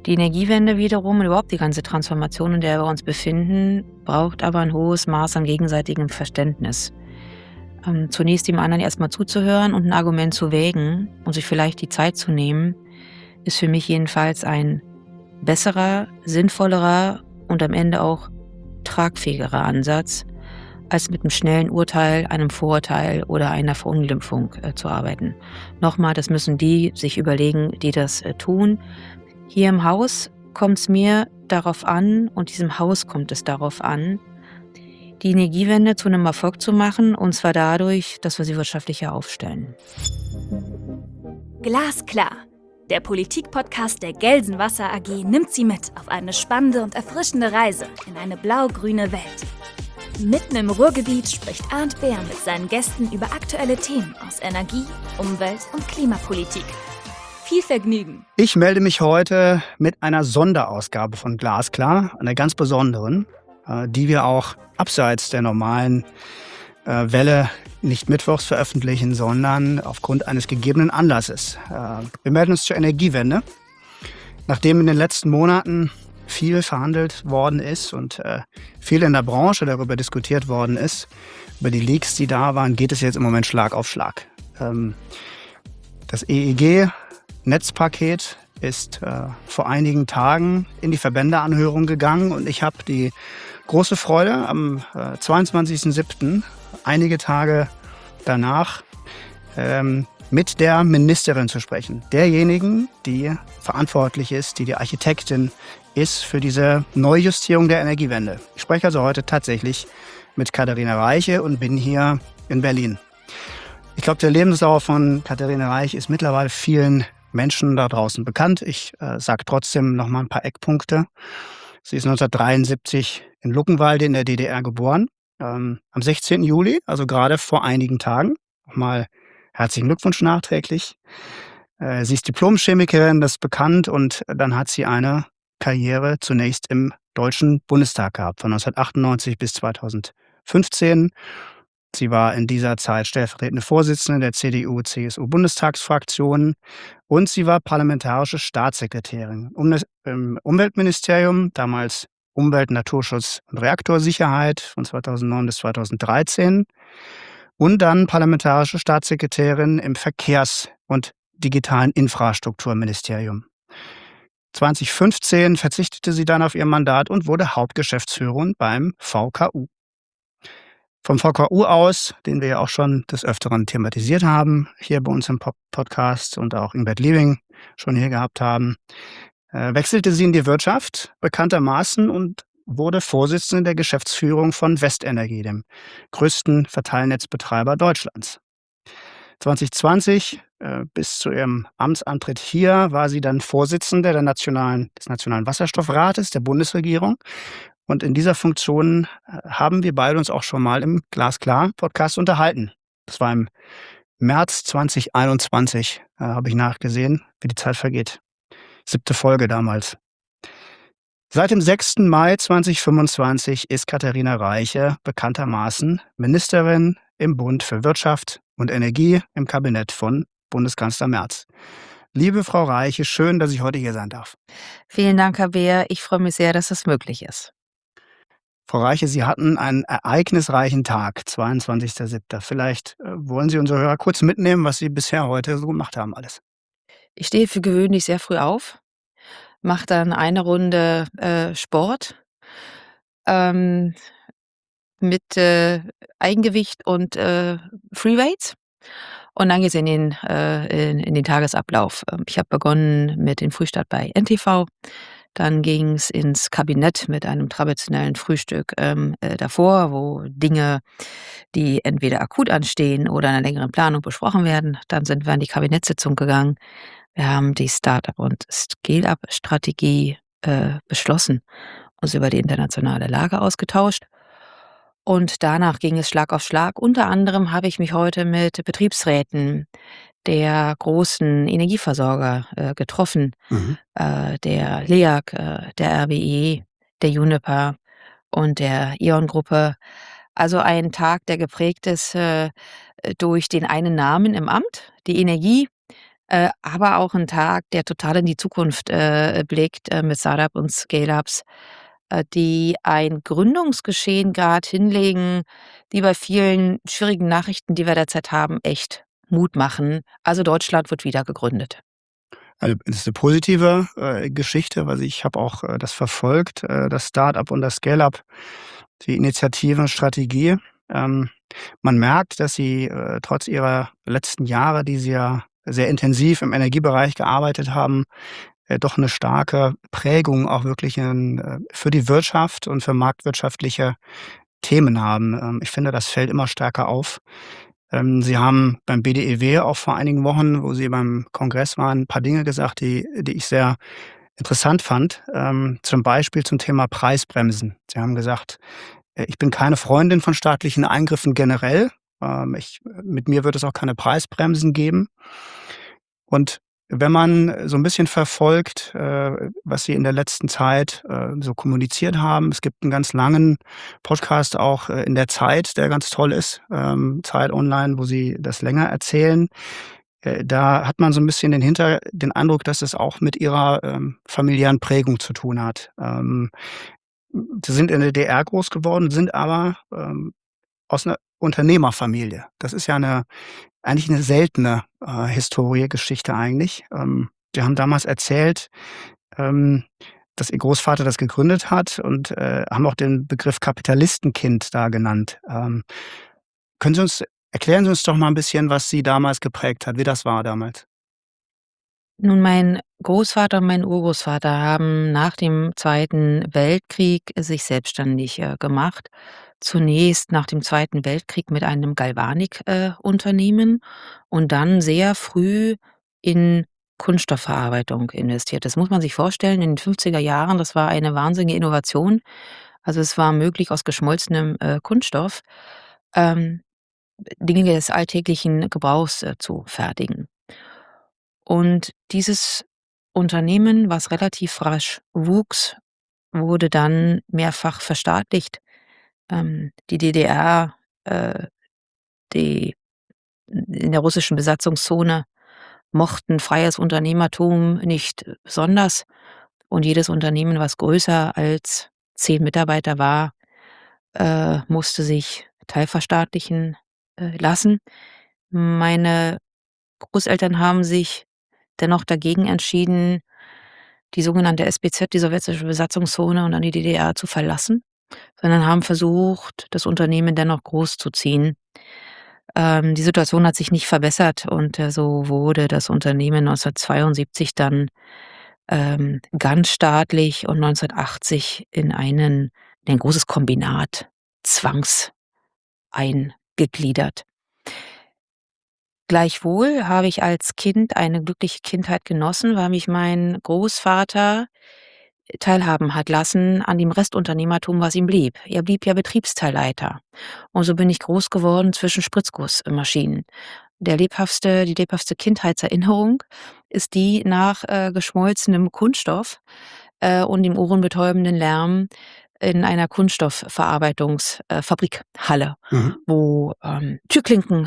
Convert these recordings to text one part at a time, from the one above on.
Die Energiewende wiederum und überhaupt die ganze Transformation, in der wir uns befinden, braucht aber ein hohes Maß an gegenseitigem Verständnis. Zunächst dem anderen erstmal zuzuhören und ein Argument zu wägen und sich vielleicht die Zeit zu nehmen, ist für mich jedenfalls ein besserer, sinnvollerer und am Ende auch tragfähigerer Ansatz, als mit einem schnellen Urteil, einem Vorurteil oder einer Verunglimpfung zu arbeiten. Nochmal, das müssen die sich überlegen, die das tun. Hier im Haus kommt es mir darauf an und diesem Haus kommt es darauf an, die Energiewende zu einem Erfolg zu machen, und zwar dadurch, dass wir sie wirtschaftlicher aufstellen. Glasklar. Der Politik-Podcast der Gelsenwasser AG nimmt Sie mit auf eine spannende und erfrischende Reise in eine blau-grüne Welt. Mitten im Ruhrgebiet spricht Arndt Beer mit seinen Gästen über aktuelle Themen aus Energie, Umwelt und Klimapolitik. Viel Vergnügen! Ich melde mich heute mit einer Sonderausgabe von Glasklar, einer ganz besonderen, die wir auch abseits der normalen Welle nicht mittwochs veröffentlichen, sondern aufgrund eines gegebenen Anlasses. Wir melden uns zur Energiewende. Nachdem in den letzten Monaten viel verhandelt worden ist und viel in der Branche darüber diskutiert worden ist, über die Leaks, die da waren, geht es jetzt im Moment Schlag auf Schlag. Das EEG-Netzpaket ist vor einigen Tagen in die Verbändeanhörung gegangen und ich habe die große Freude, am 22.07., einige Tage danach, mit der Ministerin zu sprechen. Derjenigen, die verantwortlich ist, die Architektin ist für diese Neujustierung der Energiewende. Ich spreche also heute tatsächlich mit Katharina Reiche und bin hier in Berlin. Ich glaube, der Lebenslauf von Katharina Reiche ist mittlerweile vielen Menschen da draußen bekannt. Ich sage trotzdem noch mal ein paar Eckpunkte. Sie ist 1973 in Luckenwalde in der DDR geboren. Am 16. Juli, also gerade vor einigen Tagen. Nochmal herzlichen Glückwunsch nachträglich. Sie ist Diplom-Chemikerin, das ist bekannt, und dann hat sie eine Karriere zunächst im Deutschen Bundestag gehabt, von 1998 bis 2015. Sie war in dieser Zeit stellvertretende Vorsitzende der CDU-CSU-Bundestagsfraktion und sie war parlamentarische Staatssekretärin im Umweltministerium, damals Umwelt, Naturschutz und Reaktorsicherheit von 2009 bis 2013 und dann parlamentarische Staatssekretärin im Verkehrs- und digitalen Infrastrukturministerium. 2015 verzichtete sie dann auf ihr Mandat und wurde Hauptgeschäftsführerin beim VKU. Vom VKU aus, den wir ja auch schon des Öfteren thematisiert haben, hier bei uns im Podcast und auch Ingbert Liebing schon hier gehabt haben, wechselte sie in die Wirtschaft bekanntermaßen und wurde Vorsitzende der Geschäftsführung von Westenergie, dem größten Verteilnetzbetreiber Deutschlands. 2020 bis zu ihrem Amtsantritt hier war sie dann Vorsitzende des Nationalen Wasserstoffrates der Bundesregierung. Und in dieser Funktion haben wir beide uns auch schon mal im Glasklar-Podcast unterhalten. Das war im März 2021, habe ich nachgesehen, wie die Zeit vergeht. 7. Folge damals. Seit dem 6. Mai 2025 ist Katharina Reiche bekanntermaßen Ministerin im Bund für Wirtschaft und Energie im Kabinett von Bundeskanzler Merz. Liebe Frau Reiche, schön, dass ich heute hier sein darf. Vielen Dank, Herr Beer. Ich freue mich sehr, dass das möglich ist. Frau Reiche, Sie hatten einen ereignisreichen Tag, 22.07. Vielleicht wollen Sie unsere Hörer kurz mitnehmen, was Sie bisher heute so gemacht haben alles. Ich stehe für gewöhnlich sehr früh auf, mache dann eine Runde Sport mit Eigengewicht und Freeweights. Und dann geht's in den Tagesablauf. Ich habe begonnen mit dem Frühstart bei NTV. Dann ging's ins Kabinett mit einem traditionellen Frühstück davor, wo Dinge, die entweder akut anstehen oder in einer längeren Planung besprochen werden. Dann sind wir in die Kabinettssitzung gegangen. Wir haben die Start-up- und Scale-up-Strategie beschlossen, uns über die internationale Lage ausgetauscht. Und danach ging es Schlag auf Schlag. Unter anderem habe ich mich heute mit Betriebsräten der großen Energieversorger getroffen, der LEAG, der RWE, der Uniper und der E.ON-Gruppe. Also ein Tag, der geprägt ist durch den einen Namen im Amt, die Energie, aber auch 'n Tag, der total in die Zukunft, blickt, mit Start-up und Scale-ups, die ein Gründungsgeschehen grad hinlegen, die bei vielen schwierigen Nachrichten, die wir derzeit haben, echt Mut machen. Also, Deutschland wird wieder gegründet. Also, das ist 'ne positive, Geschichte, weil ich habe auch, das verfolgt, das Start-up und das Scale-up, die Initiative, Strategie. Ähm, Man merkt, dass Sie, trotz Ihrer letzten Jahre, die Sie ja sehr intensiv im Energiebereich gearbeitet haben, doch 'ne starke Prägung auch wirklich für die Wirtschaft und für marktwirtschaftliche Themen haben. Ich finde, das fällt immer stärker auf. Sie haben beim BDEW auch vor einigen Wochen, wo Sie beim Kongress waren, 'n paar Dinge gesagt, die ich sehr interessant fand, zum Beispiel zum Thema Preisbremsen. Sie haben gesagt: „Ich bin keine Freundin von staatlichen Eingriffen generell. Mit mir wird es auch keine Preisbremsen geben.“ Und wenn man so 'n bisschen verfolgt, was Sie in der letzten Zeit, so kommuniziert haben, es gibt 'n ganz langen Podcast auch, in der Zeit, der ganz toll ist, Zeit Online, wo Sie das länger erzählen. Da hat man so 'n bisschen den Eindruck, dass es auch mit Ihrer, familiären Prägung zu tun hat. Sie sind in der DDR groß geworden, sind aber, aus 'ner Unternehmerfamilie. Das ist ja eigentlich 'ne seltene, Historie, Geschichte eigentlich. Sie haben damals erzählt, ähm, dass Ihr Großvater das gegründet hat und, haben auch den Begriff Kapitalistenkind da genannt. Können Sie uns Erklären Sie uns doch mal 'n bisschen, was Sie damals geprägt hat, wie das war damals? Nun, mein Großvater und mein Urgroßvater haben nach dem Zweiten Weltkrieg sich selbstständig, gemacht. Zunächst nach dem Zweiten Weltkrieg mit einem Galvanik Unternehmen und dann sehr früh in Kunststoffverarbeitung investiert. Das muss man sich vorstellen, in den 50er Jahren, das war eine wahnsinnige Innovation. Also, es war möglich, aus geschmolzenem, Kunststoff, ähm, Dinge des alltäglichen Gebrauchs, zu fertigen. Und dieses Unternehmen, was relativ rasch wuchs, wurde dann mehrfach verstaatlicht. Die DDR, die in der russischen Besatzungszone mochten freies Unternehmertum nicht besonders und jedes Unternehmen, was größer als 10 Mitarbeiter war, musste sich teilverstaatlichen, lassen. Meine Großeltern haben sich dennoch dagegen entschieden, die sogenannte SBZ, die sowjetische Besatzungszone und dann die DDR zu verlassen, sondern haben versucht, das Unternehmen dennoch großzuziehen. Die Situation hat sich nicht verbessert und, so wurde das Unternehmen 1972 dann, ganz staatlich und 1980 in ein großes Kombinat eingegliedert. Gleichwohl habe ich als Kind eine glückliche Kindheit genossen, weil mich mein Großvater teilhaben hat lassen an dem Restunternehmertum, was ihm blieb. Er blieb ja Betriebsteilleiter. Und so bin ich groß geworden zwischen Spritzgussmaschinen. Die lebhaftste Kindheitserinnerung ist die nach, geschmolzenem Kunststoff, und dem ohrenbetäubenden Lärm in einer Kunststoffverarbeitungsfabrikhalle, Mhm. wo, Türklinken,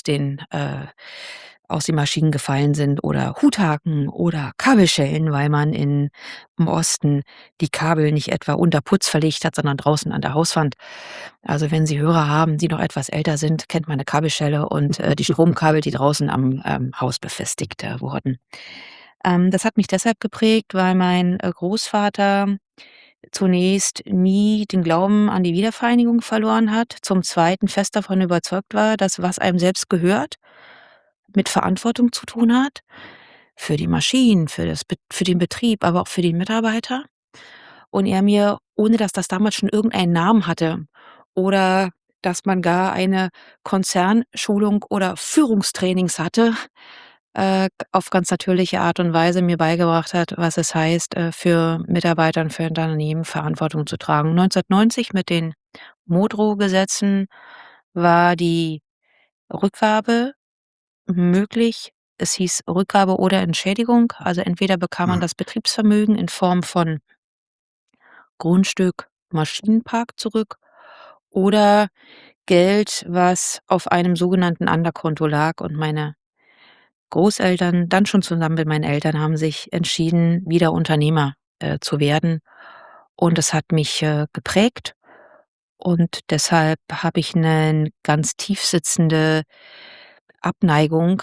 aus den Maschinen gefallen sind oder Huthaken oder Kabelschellen, weil man im Osten die Kabel nicht etwa unter Putz verlegt hat, sondern draußen an der Hauswand. Also, wenn Sie Hörer haben, die noch etwas älter sind, kennt man 'ne Kabelschelle und, die Stromkabel, die draußen am, Haus befestigt, wurden. Das hat mich deshalb geprägt, weil mein, Großvater zunächst nie den Glauben an die Wiedervereinigung verloren hat, zum Zweiten fest davon überzeugt war, dass was einem selbst gehört, mit Verantwortung zu tun hat, für die Maschinen, für den Betrieb, aber auch für die Mitarbeiter. Und er mir, ohne dass das damals schon irgendeinen Namen hatte oder dass man gar eine Konzernschulung oder Führungstrainings hatte, auf ganz natürliche Art und Weise mir beigebracht hat, was es heißt, für Mitarbeiter und für Unternehmen Verantwortung zu tragen. 1990 mit den Modrow-Gesetzen war die Rückgabe möglich. Es hieß Rückgabe oder Entschädigung. Also, entweder bekam man Mhm. das Betriebsvermögen in Form von Grundstück, Maschinenpark zurück oder Geld, was auf einem sogenannten Anderkonto lag. Und meine Großeltern, dann schon zusammen mit meinen Eltern, haben sich entschieden, wieder Unternehmer, zu werden. Und das hat mich, geprägt und deshalb habe ich eine ganz tief sitzende Abneigung,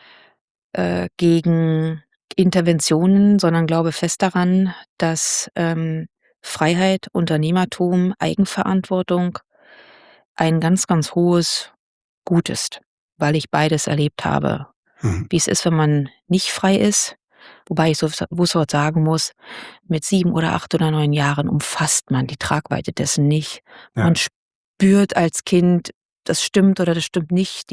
gegen Interventionen, sondern glaube fest daran, dass, Freiheit, Unternehmertum, Eigenverantwortung ein ganz, ganz hohes Gut ist, weil ich beides erlebt habe. Mhm. Wie es ist, wenn man nicht frei ist, wobei ich sofort sagen muss, mit 7 oder 8 oder 9 Jahren umfasst man die Tragweite dessen nicht. Ja. Man spürt als Kind, das stimmt oder das stimmt nicht.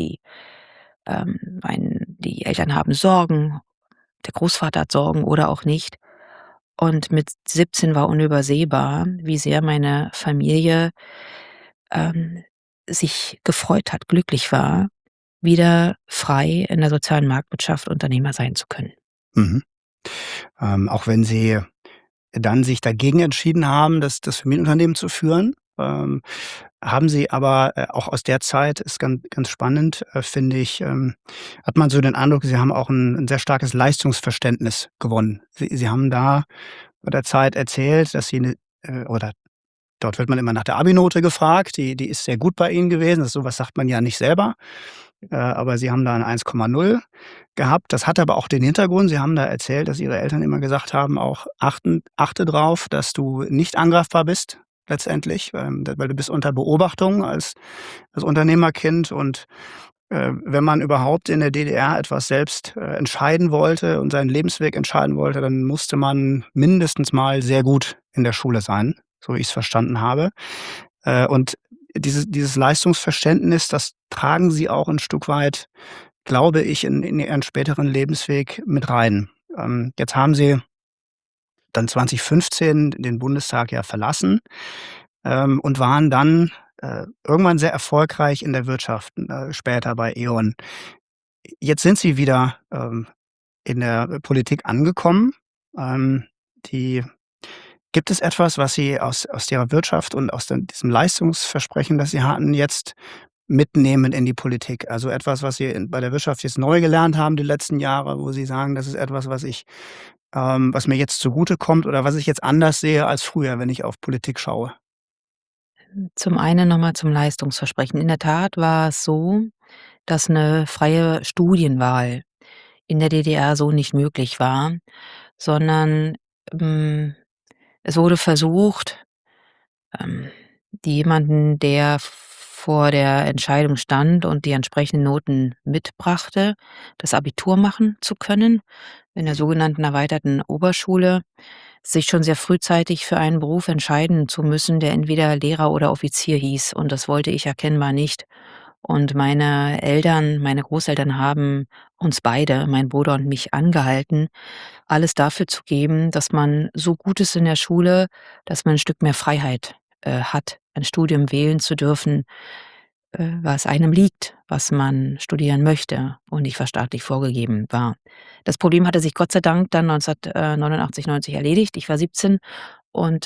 Die Eltern haben Sorgen, der Großvater hat Sorgen oder auch nicht. Und mit 17 war unübersehbar, wie sehr meine Familie, ähm, sich gefreut hat, glücklich war, wieder frei in der sozialen Marktwirtschaft Unternehmer sein zu können. Mhm. Auch wenn Sie dann sich dagegen entschieden haben, das Familienunternehmen zu führen, haben Sie aber, auch aus der Zeit ist ganz spannend, finde ich, hat man so den Eindruck, Sie haben auch ein sehr starkes Leistungsverständnis gewonnen. Sie haben da bei der Zeit erzählt, dass Sie 'ne oder dort wird man immer nach der Abi-Note gefragt, die ist sehr gut bei Ihnen gewesen. So was sagt man ja nicht selber. Aber Sie haben da 'n 1,0 gehabt. Das hat aber auch den Hintergrund, Sie haben da erzählt, dass Ihre Eltern immer gesagt haben, auch achte drauf, dass du nicht angreifbar bist letztendlich, weil du bist unter Beobachtung als Unternehmerkind und, wenn man überhaupt in der DDR etwas selbst, entscheiden wollte und seinen Lebensweg entscheiden wollte, dann musste man mindestens mal sehr gut in der Schule sein, so wie ich's verstanden habe. Und dieses Leistungsverständnis, das tragen Sie auch 'n Stück weit, glaube ich, in Ihren späteren Lebensweg mit rein. Jetzt haben Sie dann 2015 den Bundestag ja verlassen, und waren dann, irgendwann sehr erfolgreich in der Wirtschaft, später bei E.ON. Jetzt sind Sie wieder, in der Politik angekommen. Die Gibt es etwas, was Sie aus Ihrer Wirtschaft und aus diesem Leistungsversprechen, das Sie hatten, jetzt mitnehmen in die Politik? Also etwas, was Sie bei der Wirtschaft jetzt neu gelernt haben die letzten Jahre, wo Sie sagen: „Das ist etwas, was mir jetzt zugutekommt oder was ich jetzt anders sehe als früher, wenn ich auf Politik schaue?“ Zum einen noch mal zum Leistungsversprechen. In der Tat war es so, dass 'ne freie Studienwahl in der DDR so nicht möglich war, sondern, hm, es wurde versucht, ähm, jemanden, der vor der Entscheidung stand und die entsprechenden Noten mitbrachte, das Abitur machen zu können in der sogenannten erweiterten Oberschule, sich schon sehr frühzeitig für einen Beruf entscheiden zu müssen, der entweder Lehrer oder Offizier hieß, und das wollte ich erkennbar nicht. Und meine Großeltern haben uns beide, meinen Bruder und mich, angehalten, alles dafür zu geben, dass man so gut ist in der Schule, dass man ein Stück mehr Freiheit, hat, ein Studium wählen zu dürfen, was einem liegt, was man studieren möchte und nicht was staatlich vorgegeben war. Das Problem hatte sich Gott sei Dank dann 1989, 90 erledigt. Ich war 17 und,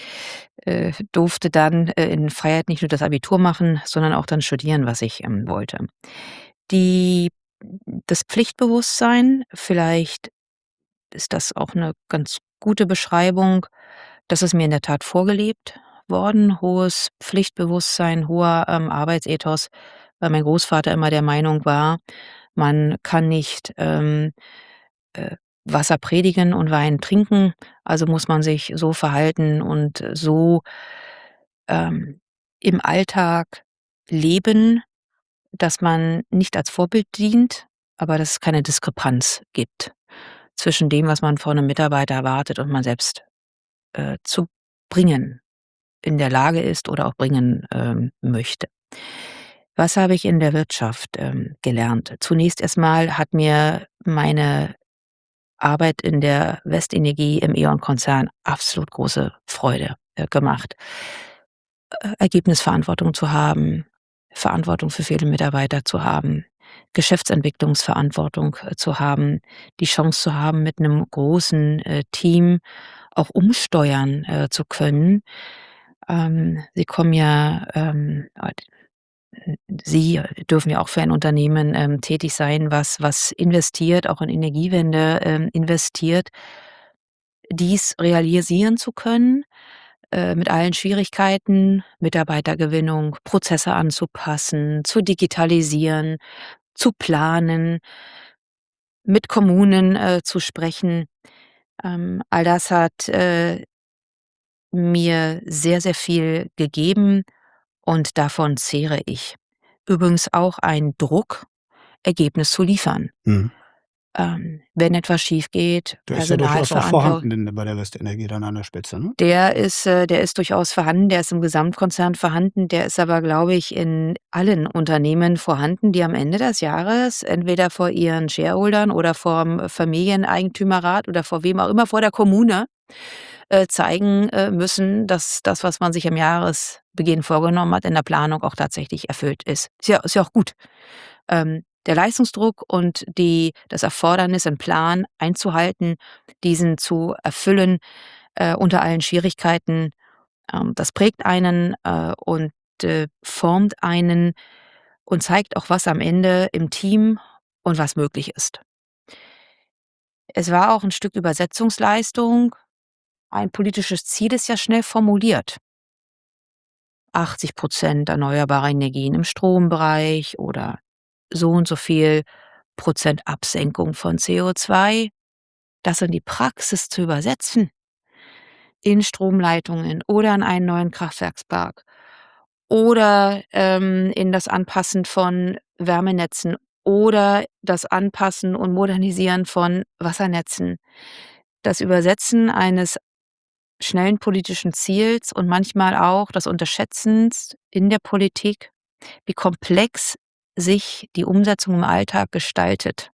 durfte dann, in Freiheit nicht nur das Abitur machen, sondern auch dann studieren, was ich, wollte. Die Das Pflichtbewusstsein, vielleicht ist das auch eine ganz gute Beschreibung, das ist mir in der Tat vorgelebt worden, hohes Pflichtbewusstsein, hoher, Arbeitsethos, weil mein Großvater immer der Meinung war, man kann nicht, äh, Wasser predigen und Wein trinken, also muss man sich so verhalten und so, ähm, im Alltag leben, dass man nicht als Vorbild dient, aber dass es keine Diskrepanz gibt zwischen dem, was man von 'nem Mitarbeiter erwartet und man selbst, zu bringen in der Lage ist oder auch bringen, möchte. Was habe ich in der Wirtschaft, gelernt? Zunächst erstmal hat mir meine Arbeit in der Westenergie im E.ON-Konzern absolut große Freude, gemacht. Ergebnisverantwortung zu haben, Verantwortung für viele Mitarbeiter zu haben, Geschäftsentwicklungsverantwortung, zu haben, die Chance zu haben, mit einem großen, Team auch umsteuern, zu können. Sie kommen ja, Sie dürfen ja auch für ein Unternehmen, tätig sein, was investiert, auch in Energiewende, investiert. Dies realisieren zu können, mit allen Schwierigkeiten, Mitarbeitergewinnung, Prozesse anzupassen, zu digitalisieren, zu planen, mit Kommunen, zu sprechen. All das hat, mir sehr, sehr viel gegeben und davon zehre ich. Übrigens auch ein Druck, Ergebnis zu liefern. Mhm. Wenn etwas schiefgeht, Der ist ja durchaus auch Personalverantwortung. vorhanden bei der Westenergie dann an der Spitze, ne? Der ist durchaus vorhanden, der ist im Gesamtkonzern vorhanden, der ist aber, glaube ich, in allen Unternehmen vorhanden, die am Ende des Jahres entweder vor ihren Shareholdern oder vorm Familieneigentümerrat oder vor wem auch immer, vor der Kommune, zeigen, müssen, dass das, was man sich am Jahresbeginn vorgenommen hat, in der Planung auch tatsächlich erfüllt ist. Ist ja auch gut. Der Leistungsdruck und das Erfordernis im Plan einzuhalten, diesen zu erfüllen, unter allen Schwierigkeiten, das prägt einen, und, formt einen und zeigt auch, was am Ende im Team und was möglich ist. Es war auch ein Stück Übersetzungsleistung. Ein politisches Ziel ist ja schnell formuliert. 80 erneuerbare Energien im Strombereich oder so und so viel Prozent Absenkung von CO2. Das in die Praxis zu übersetzen, in Stromleitungen oder in einen neuen Kraftwerkspark oder, in das Anpassen von Wärmenetzen oder das Anpassen und Modernisieren von Wassernetzen. Das Übersetzen eines schnellen politischen Ziels und manchmal auch das Unterschätzens in der Politik, wie komplex sich die Umsetzung im Alltag gestaltet.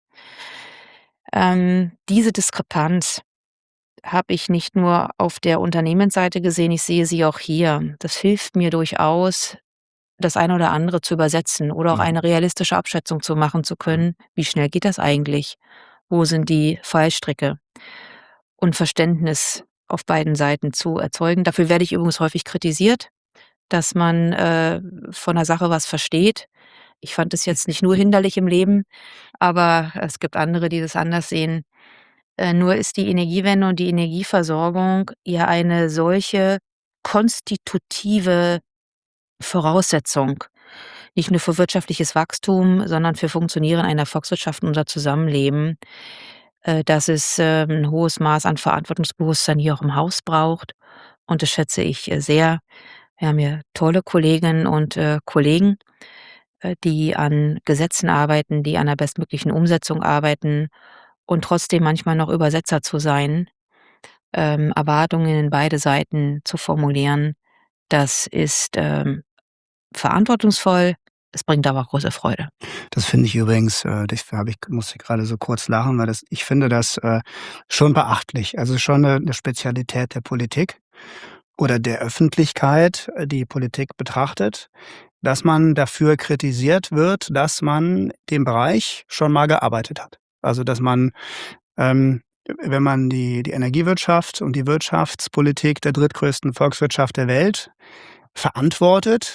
Diese Diskrepanz habe ich nicht nur auf der Unternehmensseite gesehen, ich sehe sie auch hier. Das hilft mir durchaus, das eine oder andere zu übersetzen oder auch Mhm. eine realistische Abschätzung zu machen zu können. Wie schnell geht das eigentlich? Wo sind die Fallstricke? Und Verständnis auf beiden Seiten zu erzeugen. Dafür werde ich übrigens häufig kritisiert, dass man, von der Sache was versteht. Ich fand es jetzt nicht nur hinderlich im Leben, aber es gibt andere, die das anders sehen. Nur ist die Energiewende und die Energieversorgung ja eine solche konstitutive Voraussetzung, nicht nur für wirtschaftliches Wachstum, sondern für Funktionieren einer Volkswirtschaft und unser Zusammenleben, dass es, 'n hohes Maß an Verantwortungsbewusstsein hier auch im Haus braucht. Und das schätze ich, sehr. Wir haben hier tolle Kolleginnen und, Kollegen, die an Gesetzen arbeiten, die an der bestmöglichen Umsetzung arbeiten und trotzdem manchmal noch Übersetzer zu sein, Erwartungen in beide Seiten zu formulieren. Das ist, verantwortungsvoll, es bringt aber auch große Freude. Das finde ich übrigens, musste ich grade so kurz lachen, weil ich finde das, schon beachtlich. Also, schon 'ne Spezialität der Politik oder der Öffentlichkeit, die Politik betrachtet, dass man dafür kritisiert wird, dass man den Bereich schon mal gearbeitet hat. Also, dass man, ähm, wenn man die Energiewirtschaft und die Wirtschaftspolitik der drittgrößten Volkswirtschaft der Welt verantwortet,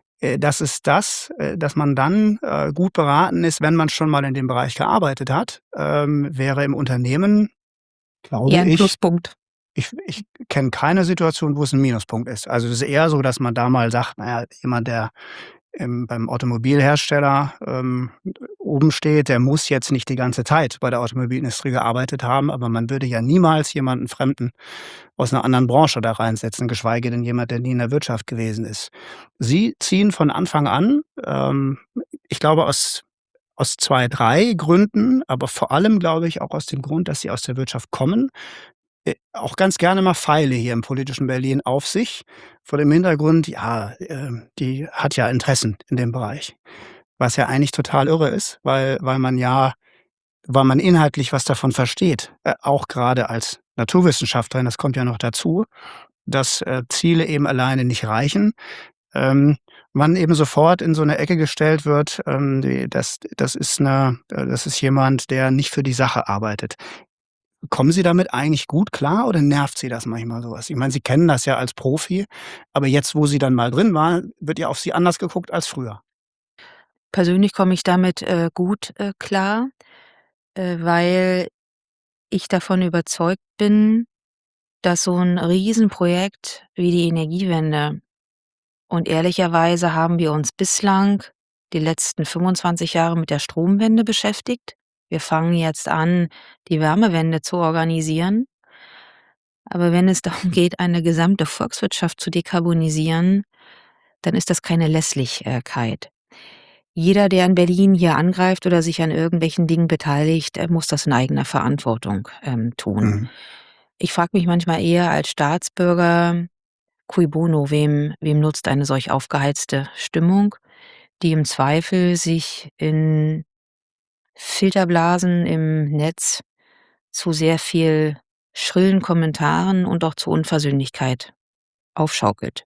dass man dann, gut beraten ist, wenn man schon mal in dem Bereich gearbeitet hat, wäre im Unternehmen, glaube Eher 'n ich, Pluspunkt. ich kenne keine Situation, wo es 'n Minuspunkt ist. Also, es ist eher so, dass man da mal sagt, na ja, jemand, der beim Automobilhersteller, oben steht, der muss jetzt nicht die ganze Zeit bei der Automobilindustrie gearbeitet haben, aber man würde ja niemals jemanden Fremden aus 'ner anderen Branche da reinsetzen, geschweige denn jemand, der nie in der Wirtschaft gewesen ist. Sie ziehen von Anfang an, ich glaube aus 2, 3 Gründen, aber vor allem, glaube ich, auch aus dem Grund, dass Sie aus der Wirtschaft kommen, auch ganz gerne mal Feile hier im politischen Berlin auf sich, vor dem Hintergrund, ja, die hat ja Interessen in dem Bereich. Was ja eigentlich total irre ist, weil man inhaltlich was davon versteht, auch grade als Naturwissenschaftlerin, das kommt ja noch dazu, dass, Ziele eben alleine nicht reichen, man eben sofort in so 'ne Ecke gestellt wird, das ist jemand, der nicht für die Sache arbeitet. Kommen Sie damit eigentlich gut klar oder nervt Sie das manchmal so was? Ich meine, Sie kennen das ja als Profi, aber jetzt, wo Sie dann mal drin waren, wird ja auf Sie anders geguckt als früher. Persönlich komme ich damit, gut, klar, weil ich davon überzeugt bin, dass so 'n Riesenprojekt wie die Energiewende, und ehrlicherweise haben wir uns bislang die letzten 25 Jahre mit der Stromwende beschäftigt. Wir fangen jetzt an, die Wärmewende zu organisieren. Aber wenn es darum geht, eine gesamte Volkswirtschaft zu dekarbonisieren, dann ist das keine Lässlichkeit. Jeder, der in Berlin hier angreift oder sich an irgendwelchen Dingen beteiligt, muss das in eigener Verantwortung, tun. Mhm. Ich frage mich manchmal eher als Staatsbürger: „Cui bono?" Wem nutzt eine solch aufgeheizte Stimmung, die im Zweifel sich in Filterblasen im Netz zu sehr viel schrillen Kommentaren und auch zu Unversöhnlichkeit aufschaukelt.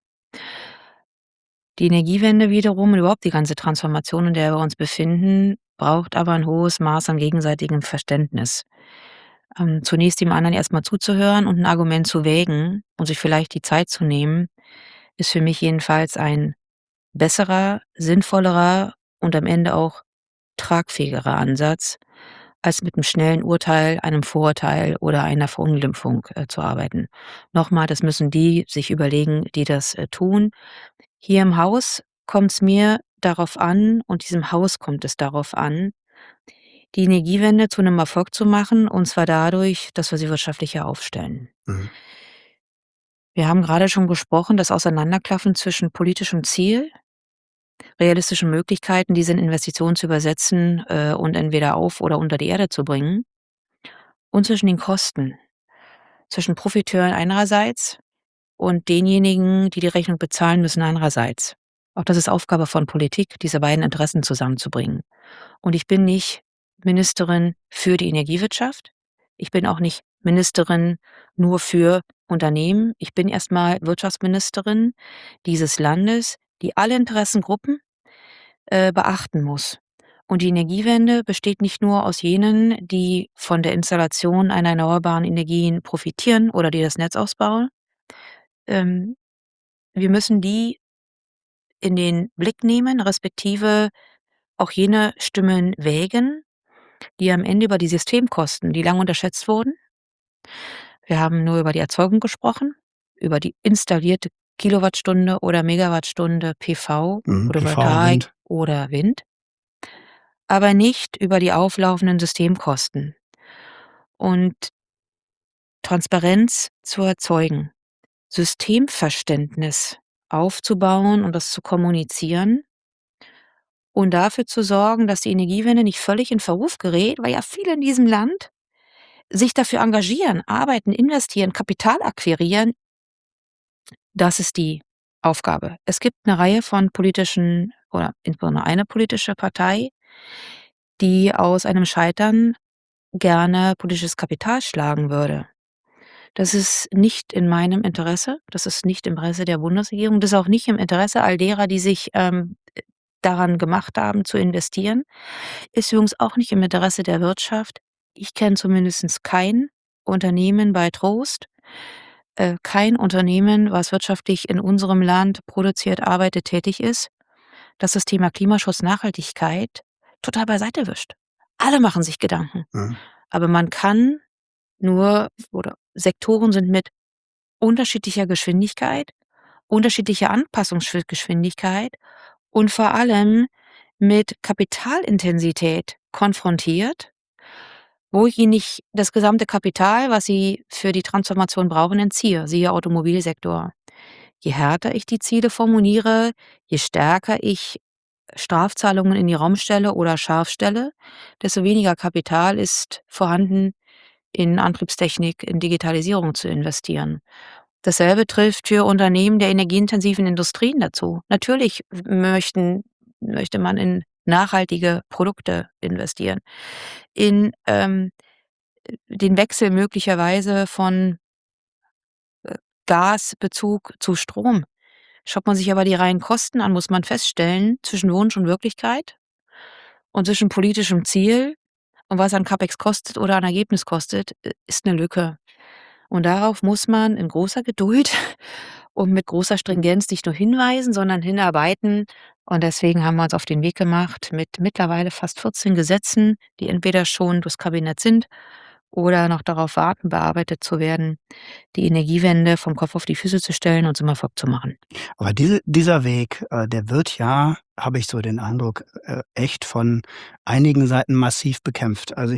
Die Energiewende wiederum und überhaupt die ganze Transformation, in der wir uns befinden, braucht aber ein hohes Maß an gegenseitigem Verständnis. Zunächst dem anderen erst mal zuzuhören und ein Argument zu wägen und sich vielleicht die Zeit zu nehmen, ist für mich jedenfalls ein besserer, sinnvollerer und am Ende auch tragfähigerer Ansatz, als mit einem schnellen Urteil, einem Vorurteil oder einer Verunglimpfung, zu arbeiten. Nochmal, das müssen die sich überlegen, die das, tun. Hier im Haus kommt es mir darauf an und diesem Haus kommt es darauf an, die Energiewende zu einem Erfolg zu machen, und zwar dadurch, dass wir sie wirtschaftlicher aufstellen. Mhm. Wir haben gerade schon gesprochen, das Auseinanderklaffen zwischen politischem Ziel, realistischen Möglichkeiten, diese in Investitionen zu übersetzen, und entweder auf oder unter die Erde zu bringen, und zwischen den Kosten, zwischen Profiteuren einerseits und denjenigen, die die Rechnung bezahlen müssen, andererseits. Auch das ist Aufgabe von Politik, diese beiden Interessen zusammenzubringen. Und ich bin nicht Ministerin für die Energiewirtschaft. Ich bin auch nicht Ministerin nur für Unternehmen. Ich bin erstmal Wirtschaftsministerin dieses Landes, die alle Interessengruppen, beachten muss. Und die Energiewende besteht nicht nur aus jenen, die von der Installation einer erneuerbaren Energien profitieren oder die das Netz ausbauen. Ähm, Wir müssen die in den Blick nehmen, respektive auch jene Stimmen wägen, die am Ende über die Systemkosten, die lange unterschätzt wurden. Wir haben nur über die Erzeugung gesprochen, über die installierte Kilowattstunde oder Megawattstunde PV, Mhm. PV, Photovoltaik Wind. oder Wind, aber nicht über die auflaufenden Systemkosten. Und Transparenz zu erzeugen, Systemverständnis aufzubauen und das zu kommunizieren und dafür zu sorgen, dass die Energiewende nicht völlig in Verruf gerät, weil ja viele in diesem Land sich dafür engagieren, arbeiten, investieren, Kapital akquirieren. Das ist die Aufgabe. Es gibt eine Reihe von politischen oder insbesondere eine politische Partei, die aus einem Scheitern gerne politisches Kapital schlagen würde. Das ist nicht in meinem Interesse. Das ist nicht im Interesse der Bundesregierung. Das ist auch nicht im Interesse all derer, die sich, daran gemacht haben, zu investieren. Ist übrigens auch nicht im Interesse der Wirtschaft. Ich kenne zumindest kein Unternehmen bei Trost, kein Unternehmen, was wirtschaftlich in unserem Land produziert, arbeitet, tätig ist, dass das Thema Klimaschutz, Nachhaltigkeit total beiseite wischt. Alle machen sich Gedanken, Mhm. aber man kann nur oder Sektoren sind mit unterschiedlicher Geschwindigkeit, unterschiedlicher Anpassungsgeschwindigkeit und vor allem mit Kapitalintensität konfrontiert, wo ich ihnen nicht das gesamte Kapital, was sie für die Transformation brauchen, entziehe, siehe Automobilsektor. Je härter ich die Ziele formuliere, je stärker ich Strafzahlungen in die Raum stelle oder scharf stelle, desto weniger Kapital ist vorhanden, in Antriebstechnik, in Digitalisierung zu investieren. Dasselbe trifft für Unternehmen der energieintensiven Industrien dazu. Natürlich möchte man in nachhaltige Produkte investieren, in, den Wechsel möglicherweise von, Gasbezug zu Strom. Schaut man sich aber die reinen Kosten an, muss man feststellen, zwischen Wunsch und Wirklichkeit und zwischen politischem Ziel und was an CapEx kostet oder an Ergebnis kostet, ist 'ne Lücke. Und darauf muss man in großer Geduld und mit großer Stringenz nicht nur hinweisen, sondern hinarbeiten. Und deswegen haben wir uns auf den Weg gemacht mit mittlerweile fast 14 Gesetzen, die entweder schon durchs Kabinett sind oder noch darauf warten, bearbeitet zu werden, die Energiewende vom Kopf auf die Füße zu stellen und zum Erfolg zu machen. Aber dieser Weg, der wird ja, habe ich so den Eindruck, echt von einigen Seiten massiv bekämpft. Also,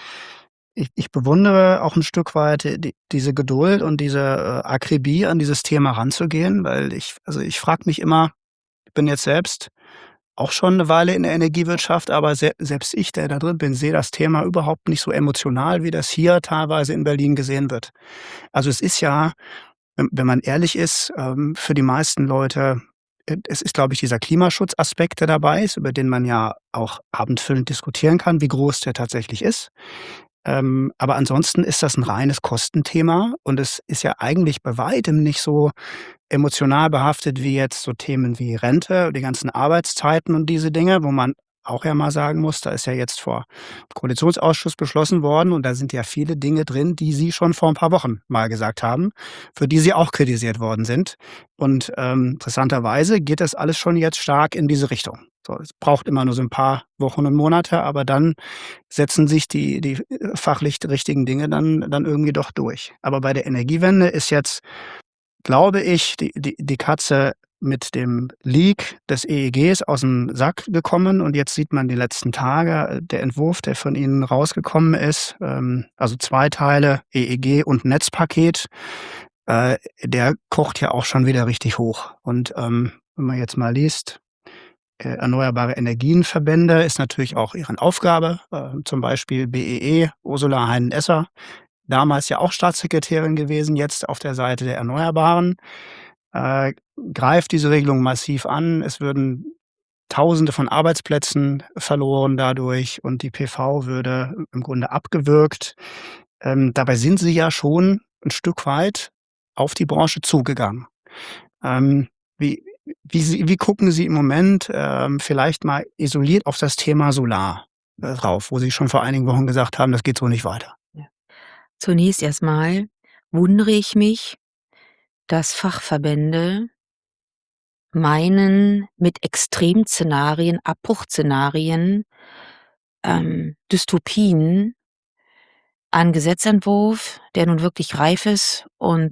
ich bewundere auch ein Stück weit diese Geduld und diese, Akribie, an dieses Thema ranzugehen, weil ich frage mich immer, ich bin jetzt selbst auch schon eine Weile in der Energiewirtschaft, aber selbst ich, der da drin bin, sehe das Thema überhaupt nicht so emotional, wie das hier teilweise in Berlin gesehen wird. Also, es ist ja, wenn man ehrlich ist, für die meisten Leute, es ist, glaube ich, dieser Klimaschutzaspekt, der dabei ist, über den man ja auch abendfüllend diskutieren kann, wie groß der tatsächlich ist. Aber ansonsten ist das ein reines Kostenthema und es ist ja eigentlich bei weitem nicht so emotional behaftet wie jetzt so Themen wie Rente, die ganzen Arbeitszeiten und diese Dinge, wo man auch ja mal sagen muss, da ist ja jetzt vor Koalitionsausschuss beschlossen worden und da sind ja viele Dinge drin, die Sie schon vor ein paar Wochen mal gesagt haben, für die Sie auch kritisiert worden sind. Und, interessanterweise geht das alles schon jetzt stark in diese Richtung. So, es braucht immer nur so ein paar Wochen und Monate, aber dann setzen sich die fachlich richtigen Dinge dann irgendwie doch durch. Aber bei der Energiewende ist jetzt, glaube ich, die Katze mit dem Leak des EEGs aus dem Sack gekommen und jetzt sieht man die letzten Tage, der Entwurf, der von Ihnen rausgekommen ist, also 2 Teile, EEG und Netzpaket, der kocht ja auch schon wieder richtig hoch. Und, wenn man jetzt mal liest, erneuerbare Energienverbände ist natürlich auch Ihre Aufgabe, zum Beispiel BEE, Ursula Heinen-Esser, damals ja auch Staatssekretärin gewesen, jetzt auf der Seite der Erneuerbaren, greift diese Regelung massiv an. Es würden Tausende von Arbeitsplätzen verloren dadurch und die PV würde im Grunde abgewürgt. Dabei sind Sie ja schon ein Stück weit auf die Branche zugegangen. Ähm, wie wie gucken Sie im Moment, vielleicht mal isoliert auf das Thema Solar, drauf, wo Sie schon vor einigen Wochen gesagt haben: „Das geht so nicht weiter?“ Ja. Zunächst erstmal wundere ich mich, dass Fachverbände meinen, mit Extremszenarien, Abbruchszenarien, Dystopien einen Gesetzentwurf, der nun wirklich reif ist und,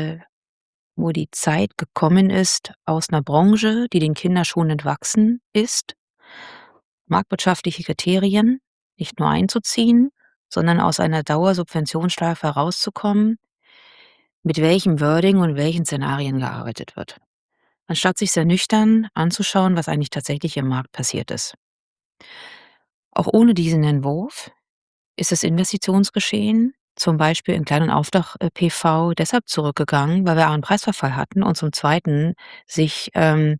wo die Zeit gekommen ist, aus 'ner Branche, die den kinderschonend wachsen ist, marktwirtschaftliche Kriterien nicht nur einzuziehen, sondern aus einer Dauersubventionsschleife herauszukommen, mit welchem Wording und welchen Szenarien gearbeitet wird, anstatt sich sehr nüchtern anzuschauen, was eigentlich tatsächlich im Markt passiert ist. Auch ohne diesen Entwurf ist das Investitionsgeschehen, zum Beispiel in Klein- und Aufdach-PV, deshalb zurückgegangen, weil wir A 'n Preisverfall hatten und zum Zweiten sich,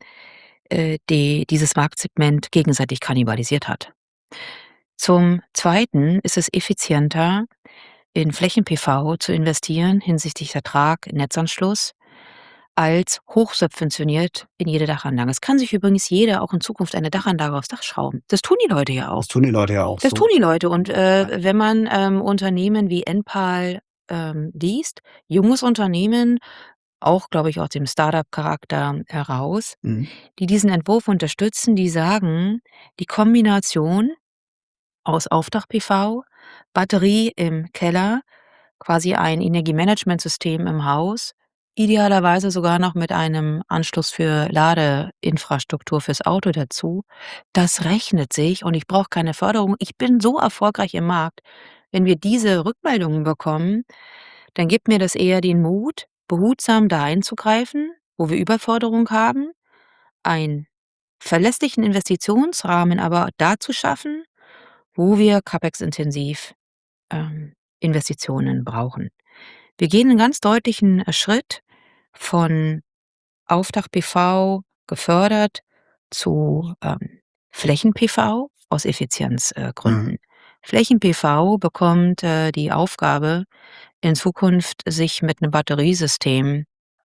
dieses Marktsegment gegenseitig kannibalisiert hat. Zum Zweiten ist es effizienter, in Flächen-PV zu investieren hinsichtlich Ertrag, Netzanschluss, als hochsubventioniert in jede Dachanlage. Es kann sich übrigens jeder auch in Zukunft eine Dachanlage aufs Dach schrauben. Das tun die Leute ja auch. Das tun die Leute ja auch Das tun so. die Leute und, wenn man, Unternehmen wie Enpal, liest, junges Unternehmen, auch, glaube ich, aus dem Start-up-Charakter heraus, Mhm. die diesen Entwurf unterstützen, die sagen, die Kombination aus Aufdach-PV, Batterie im Keller, quasi ein Energiemanagementsystem im Haus, idealerweise sogar noch mit einem Anschluss für Ladeinfrastruktur fürs Auto dazu. Das rechnet sich und ich brauche keine Förderung. Ich bin so erfolgreich im Markt. Wenn wir diese Rückmeldungen bekommen, dann gibt mir das eher den Mut, behutsam da einzugreifen, wo wir Überforderung haben, einen verlässlichen Investitionsrahmen aber da zu schaffen, wo wir CapEx-intensiv, Investitionen brauchen. Wir gehen 'n ganz deutlichen, Schritt von Aufdach-PV gefördert zu, Flächen-PV aus Effizienzgründen. Mhm. Gründen. Flächen-PV bekommt, die Aufgabe, in Zukunft sich mit 'nem Batteriesystem,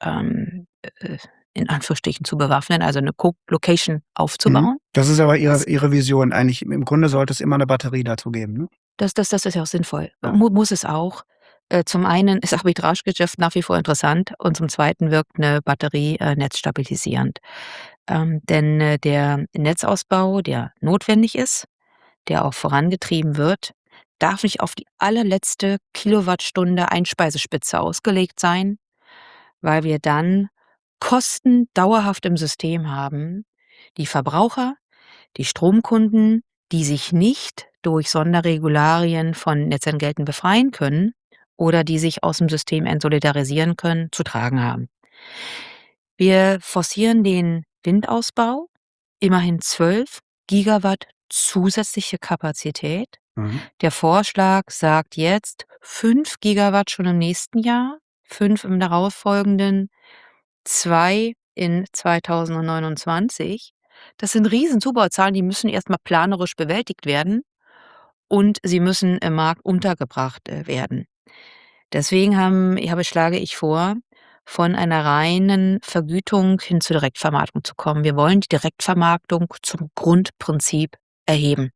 in Anführungsstrichen zu bewaffnen, also 'ne Co-Location Mhm. aufzubauen. Das ist aber Das Ihre Vision eigentlich. Im Grunde sollte es immer 'ne Batterie dazu geben, ne? Das ist ja auch sinnvoll. Ja. Muss es auch. Zum einen ist Arbitragegeschäft nach wie vor interessant und zum Zweiten wirkt 'ne Batterie, netzstabilisierend. Denn, der Netzausbau, der notwendig ist, der auch vorangetrieben wird, darf nicht auf die allerletzte Kilowattstunde Einspeispitze ausgelegt sein, weil wir dann Kosten dauerhaft im System haben. Die Verbraucher, die Stromkunden, die sich nicht durch Sonderregularien von Netzentgelten befreien können oder die sich aus dem System entsolidarisieren können, zu tragen haben. Wir forcieren den Windausbau, immerhin 12 Gigawatt zusätzliche Kapazität. Mhm. Der Vorschlag sagt jetzt 5 Gigawatt schon im nächsten Jahr, 5 im darauffolgenden, 2 in 2029. Das sind Riesenzubaudzahlen, die müssen erst mal planerisch bewältigt werden und sie müssen im Markt untergebracht, werden. Deswegen schlage ich vor, von einer reinen Vergütung hin zur Direktvermarktung zu kommen. Wir wollen die Direktvermarktung zum Grundprinzip erheben.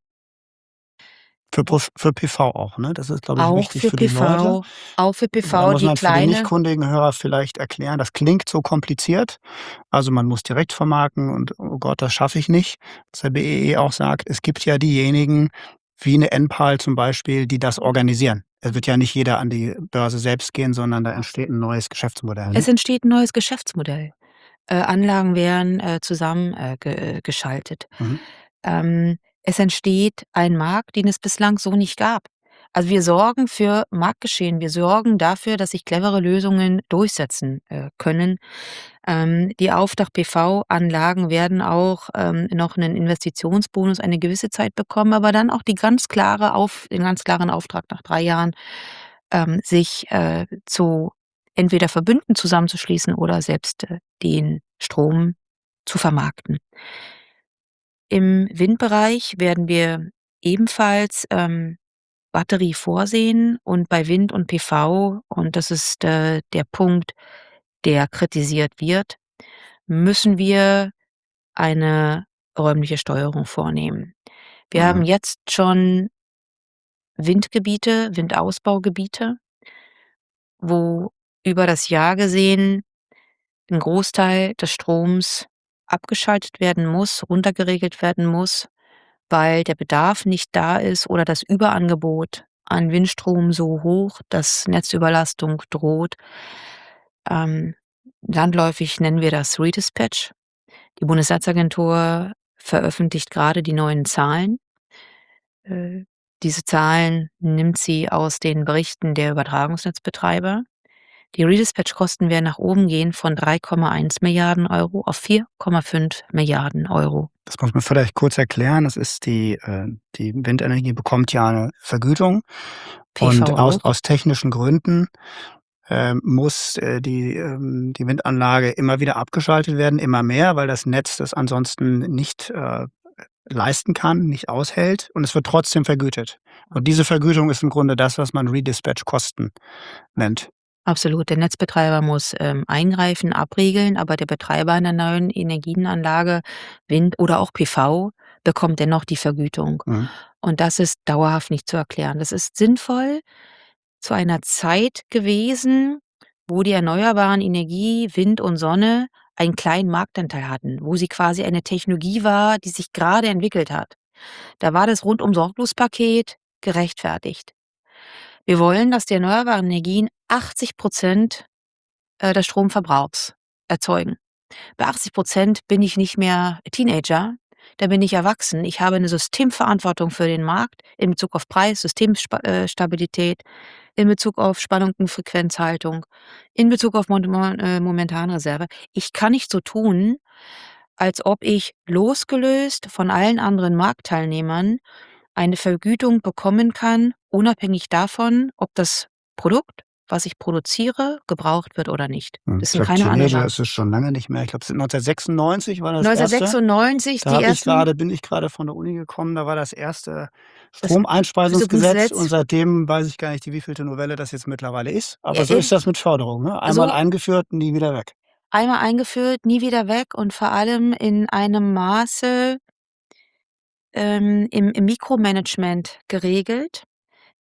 Für PV auch, ne? Das ist, glaube ich, Auch wichtig für für die Leute. PV, auch für Da PV, muss die man für die nicht kleine kundigen Hörer vielleicht erklären, das klingt so kompliziert. Also, man muss direkt vermarkten und oh Gott, das schaffe ich nicht. Was der BEE auch sagt, es gibt ja diejenigen, wie 'ne Enpal zum Beispiel, die das organisieren. Es wird ja nicht jeder an die Börse selbst gehen, sondern da entsteht 'n neues Geschäftsmodell, ne? es entsteht 'n neues Geschäftsmodell. Anlagen werden, zusammen, geschaltet. Mhm. Es entsteht ein Markt, den es bislang so nicht gab. Also, wir sorgen für Marktgeschehen. Wir sorgen dafür, dass sich clevere Lösungen durchsetzen, können. Die Aufdach-PV-Anlagen werden auch, noch 'nen Investitionsbonus eine gewisse Zeit bekommen, aber dann auch den ganz klaren Auftrag nach 3 Jahren, sich, zu entweder Verbünden zusammenzuschließen oder selbst, den Strom zu vermarkten. Im Windbereich werden wir ebenfalls, Batterie vorsehen und bei Wind und PV, und das ist, der Punkt, der kritisiert wird, müssen wir eine räumliche Steuerung vornehmen. Wir haben Mhm. jetzt schon Windausbaugebiete, wo über das Jahr gesehen 'n Großteil des Stroms abgeschaltet werden muss, runtergeregelt werden muss, weil der Bedarf nicht da ist oder das Überangebot an Windstrom so hoch, dass Netzüberlastung droht. Ähm, Landläufig nennen wir das Redispatch. Die Bundesnetzagentur veröffentlicht grade die neuen Zahlen. Äh, Diese Zahlen nimmt sie aus den Berichten der Übertragungsnetzbetreiber. Die Redispatch-Kosten werden nach oben gehen von 3,1 Milliarden Euro auf 4,5 Milliarden Euro. Das muss man vielleicht kurz erklären. Das ist die Windenergie bekommt ja 'ne Vergütung PV und aus auch. aus technischen Gründen, muss, die Windanlage immer wieder abgeschaltet werden, immer mehr, weil das Netz das ansonsten nicht, leisten kann, nicht aushält und es wird trotzdem vergütet. Und diese Vergütung ist im Grunde das, was man Redispatch-Kosten nennt. Absolut. Der Netzbetreiber muss, eingreifen, abriegeln, aber der Betreiber einer neuen Energienanlage, Wind oder auch PV, bekommt dennoch die Vergütung. Mhm. Und das ist dauerhaft nicht zu erklären. Das ist sinnvoll zu einer Zeit gewesen, wo die erneuerbaren Energie, Wind und Sonne einen kleinen Marktanteil hatten, wo sie quasi eine Technologie war, die sich gerade entwickelt hat. Da war das Rundum-Sorglos-Paket gerechtfertigt. Wir wollen, dass die erneuerbaren Energien 80% des Stromverbrauchs erzeugen. Bei 80% bin ich nicht mehr Teenager, da bin ich erwachsen. Ich habe eine Systemverantwortung für den Markt in Bezug auf Preis, Stabilität, in Bezug auf Spannung und Frequenzhaltung, in Bezug auf Momentanreserve. Ich kann nicht so tun, als ob ich losgelöst von allen anderen Marktteilnehmern eine Vergütung bekommen kann, unabhängig davon, ob das Produkt, was ich produziere, gebraucht wird oder nicht. Mhm. Das Ich sind glaube, keine Teenager anderen. ist es schon lange nicht mehr. Ich glaube, es sind 1996 war das erste. 1996 Da die ersten. bin ich grade von der Uni gekommen, da war das erste Das Stromeinspeisungsgesetz und Vergütungsgesetz, seitdem weiß ich gar nicht, die wievielte Novelle das jetzt mittlerweile ist. Aber so äh, ist das mit Förderung, ne? Einmal so eingeführt, nie wieder weg. einmal eingeführt, nie wieder weg und vor allem in einem Maße, im Mikromanagement geregelt.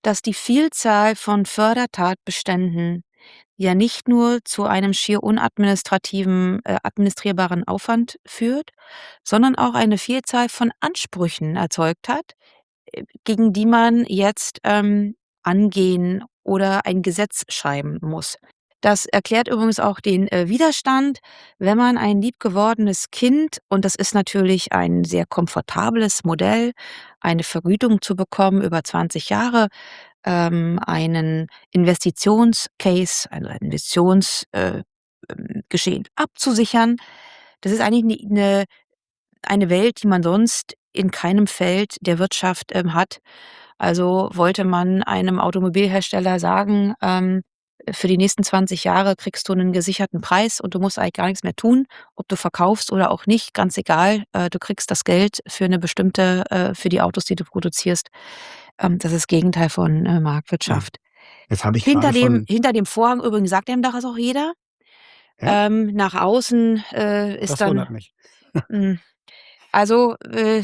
dass die Vielzahl von Fördertatbeständen ja nicht nur zu einem schier administrierbaren Aufwand führt, sondern auch eine Vielzahl von Ansprüchen erzeugt hat, gegen die man jetzt, angehen oder ein Gesetz schreiben muss. Das erklärt übrigens auch den, Widerstand, wenn man ein liebgewordenes Kind, und das ist natürlich ein sehr komfortables Modell, eine Vergütung zu bekommen über 20 Jahre, einen Investitionscase, also ein Geschehen abzusichern. Das ist eigentlich eine Welt, die man sonst in keinem Feld der Wirtschaft, hat. Also wollte man einem Automobilhersteller sagen, für die nächsten 20 Jahre kriegst du einen gesicherten Preis und du musst eigentlich gar nichts mehr tun, ob du verkaufst oder auch nicht, ganz egal. Du kriegst das Geld für eine bestimmte für die Autos, die du produzierst. Das ist das Gegenteil von, Ja. Marktwirtschaft. Jetzt habe ich Hinter gerade dem von hinter dem Vorhang übrigens sagt einem das auch jeder. ja, Nach außen, ist das dann wundert mich. hm, also,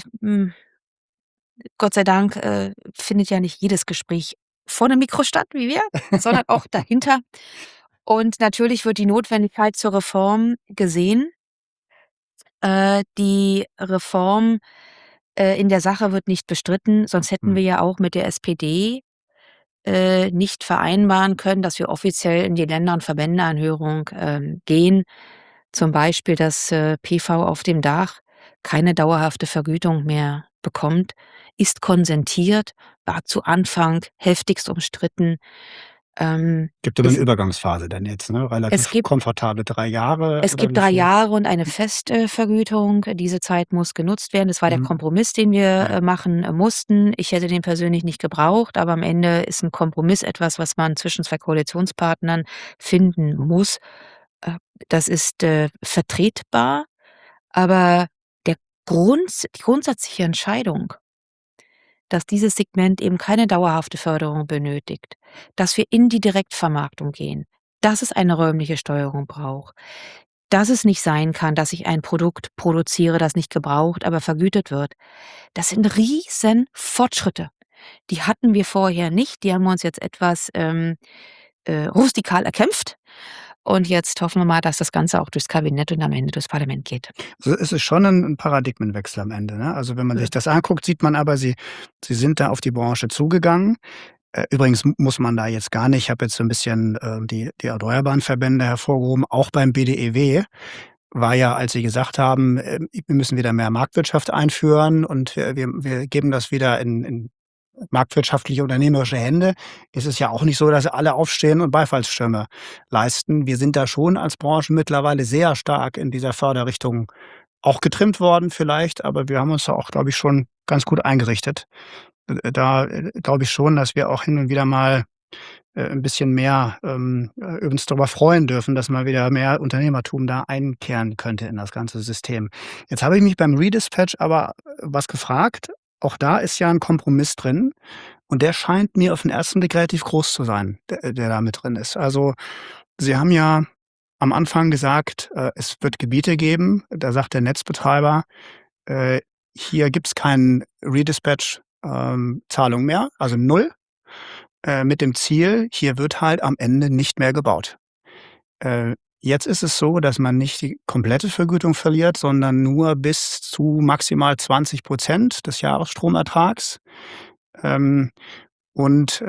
Gott sei Dank, findet ja nicht jedes Gespräch vor 'nem Mikro statt wie wir, sondern auch dahinter. Und natürlich wird die Notwendigkeit zur Reform gesehen. Die Reform, in der Sache wird nicht bestritten, sonst hätten wir Mhm. ja auch mit der SPD, nicht vereinbaren können, dass wir offiziell in die Länder und Verbändeanhörung, gehen. Zum Beispiel, dass, PV auf dem Dach keine dauerhafte Vergütung mehr bekommt, ist konsentiert, war zu Anfang heftigst umstritten. Ähm, Gibt aber 'ne es Übergangsphase dann jetzt, ne? es Relativ gibt komfortable 3 Jahre es oder gibt wie 3 viel? Jahre und eine feste Vergütung. Diese Zeit muss genutzt werden. Das war der Mhm. Kompromiss, den wir, Ja. machen, mussten. Ich hätte den persönlich nicht gebraucht, aber am Ende ist 'n Kompromiss etwas, was man zwischen 2 Koalitionspartnern finden muss. Äh, Das ist, vertretbar, aber der die grundsätzliche Entscheidung, dass dieses Segment eben keine dauerhafte Förderung benötigt, dass wir in die Direktvermarktung gehen, dass es eine räumliche Steuerung braucht, dass es nicht sein kann, dass ich ein Produkt produziere, das nicht gebraucht, aber vergütet wird. Das sind Riesenfortschritte. Die hatten wir vorher nicht. Die haben wir uns jetzt etwas, rustikal erkämpft. Und jetzt hoffen wir mal, dass das Ganze auch durchs Kabinett und am Ende durchs Parlament geht. Also, es ist schon 'n Paradigmenwechsel am Ende, ne? Also, wenn man sich das anguckt, sieht man aber, Sie sind da auf die Branche zugegangen. Übrigens muss man da jetzt gar nicht, ich habe jetzt so 'n bisschen, die erneuerbaren Verbände hervorgehoben. Auch beim BDEW war ja, als Sie gesagt haben, wir müssen wieder mehr Marktwirtschaft einführen und wir geben das wieder in marktwirtschaftliche, unternehmerische Hände, ist es ja auch nicht so, dass alle aufstehen und Beifallsstürme leisten. Wir sind da schon als Branche mittlerweile sehr stark in dieser Förderrichtung auch getrimmt worden vielleicht, aber wir haben uns da auch, glaube ich, schon ganz gut eingerichtet. Da, glaube ich schon, dass wir auch hin und wieder mal, 'n bisschen mehr, uns darüber freuen dürfen, dass mal wieder mehr Unternehmertum da einkehren könnte in das ganze System. Jetzt habe ich mich beim Redispatch aber, was gefragt. Auch da ist ja 'n Kompromiss drin und der scheint mir auf 'n ersten Blick relativ groß zu sein, der da mit drin ist. Also, Sie haben ja am Anfang gesagt, es wird Gebiete geben, da sagt der Netzbetreiber, äh, hier gibt's keinen Redispatch, Zahlung mehr, also null, mit dem Ziel, hier wird halt am Ende nicht mehr gebaut. Jetzt ist es so, dass man nicht die komplette Vergütung verliert, sondern nur bis zu maximal 20% des Jahresstromertrags. Ähm, und,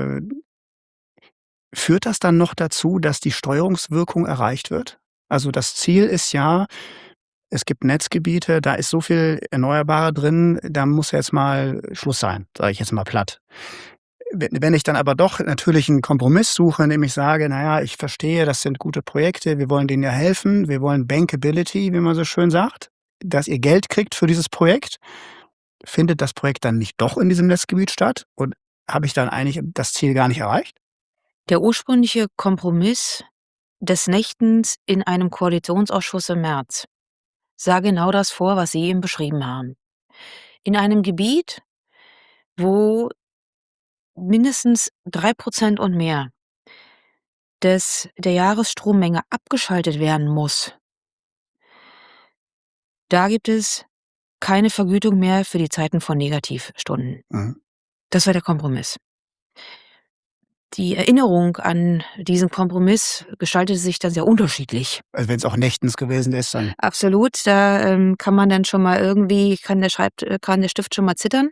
führt das dann noch dazu, dass die Steuerungswirkung erreicht wird? Also, das Ziel ist ja, es gibt Netzgebiete, da ist so viel Erneuerbare drin, da muss jetzt mal Schluss sein, sage ich jetzt mal platt. Wenn ich dann aber doch natürlich 'n Kompromiss suche, indem ich sage: „Na ja, ich verstehe, das sind gute Projekte, wir wollen denen ja helfen, wir wollen Bankability, wie man so schön sagt, dass ihr Geld kriegt für dieses Projekt." Findet das Projekt dann nicht doch in diesem Netzgebiet statt und habe ich dann eigentlich das Ziel gar nicht erreicht? Der ursprüngliche Kompromiss des Nächtens in einem Koalitionsausschuss im März sah genau das vor, was Sie eben beschrieben haben. In einem Gebiet, wo mindestens 3% und mehr der Jahresstrommenge abgeschaltet werden muss, da gibt es keine Vergütung mehr für die Zeiten von Negativstunden. Mhm. Das war der Kompromiss. die Erinnerung an diesen Kompromiss gestaltete sich dann sehr unterschiedlich. Also, wenn's auch nächtens gewesen ist, dann Absolut, da, kann man dann schon mal irgendwie kann der Stift schon mal zittern.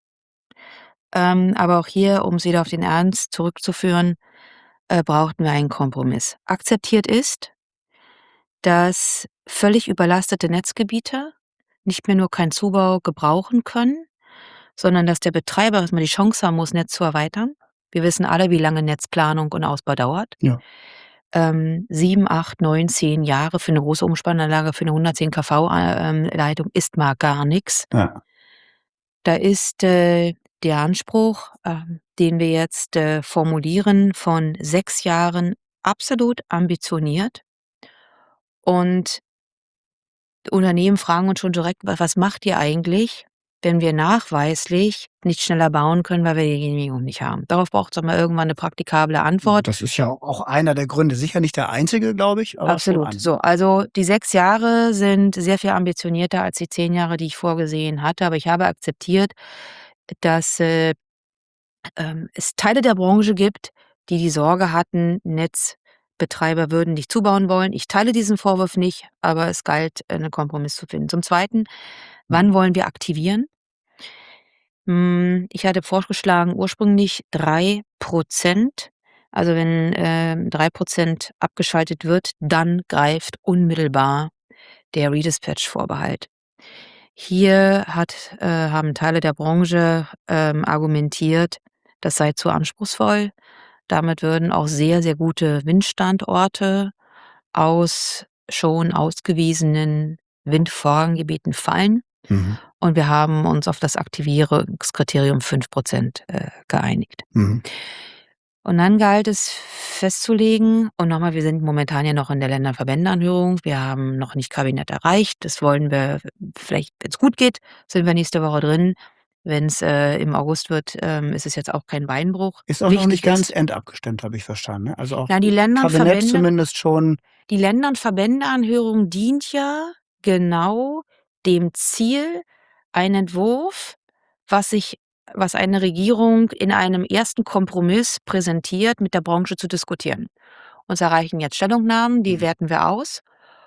Aber auch hier, um's wieder auf den Ernst zurückzuführen, brauchten wir einen Kompromiss. Akzeptiert ist, dass völlig überlastete Netzgebiete nicht mehr nur keinen Zubau gebrauchen können, sondern dass der Betreiber erst mal die Chance haben muss, Netz zu erweitern. Wir wissen alle, wie lange Netzplanung und Ausbau dauert. ja. 7, 8, 9, 10 Jahre für 'ne große Umspannanlage für 'ne 110 kV, Leitung ist mal gar nix. Ja. Da ist, der Anspruch, den wir jetzt, formulieren von 6 Jahren absolut ambitioniert. Und Unternehmen fragen uns schon direkt: „Was macht ihr eigentlich, wenn wir nachweislich nicht schneller bauen können, weil wir die Genehmigung nicht haben?“ Darauf braucht's doch mal irgendwann 'ne praktikable Antwort. Das ist ja auch einer der Gründe. Sicher nicht der einzige, glaube ich, aber schon Absolut. einer. So, also die 6 Jahre sind sehr viel ambitionierter als die 10 Jahre, die ich vorgesehen hatte, aber ich habe akzeptiert, dass, es Teile der Branche gibt, die die Sorge hatten, Netzbetreiber würden nicht zubauen wollen. Ich teile diesen Vorwurf nicht, aber es galt, 'nen Kompromiss zu finden. Zum Zweiten, Mhm. wann wollen wir aktivieren? Ich hatte vorgeschlagen ursprünglich 3%. Also, wenn, 3% abgeschaltet wird, dann greift unmittelbar der Redispatch-Vorbehalt. Hier haben Teile der Branche, argumentiert, das sei zu anspruchsvoll. Damit würden auch sehr, sehr gute Windstandorte aus schon ausgewiesenen Windvorranggebieten fallen. Mhm. Und wir haben uns auf das Aktivierungskriterium 5%, geeinigt. Mhm. Und dann galt es festzulegen und nochmal, wir sind momentan ja noch in der Länderverbändeanhörung. Wir haben noch nicht Kabinett erreicht. Das wollen wir vielleicht, wenn's gut geht, sind wir nächste Woche drin. Wenn's, im August wird, ist es jetzt auch kein Beinbruch. Ist auch noch nicht Wichtig ganz ist, endabgestimmt, habe ich verstanden, ne? Also, auch na, die Länder und Kabinett Verbände zumindest schon. die Länder und Verbändeanhörung dient ja genau dem Ziel, ein Entwurf, was sich was eine Regierung in einem ersten Kompromiss präsentiert, mit der Branche zu diskutieren. Uns erreichen jetzt Stellungnahmen, die Mhm. werten wir aus,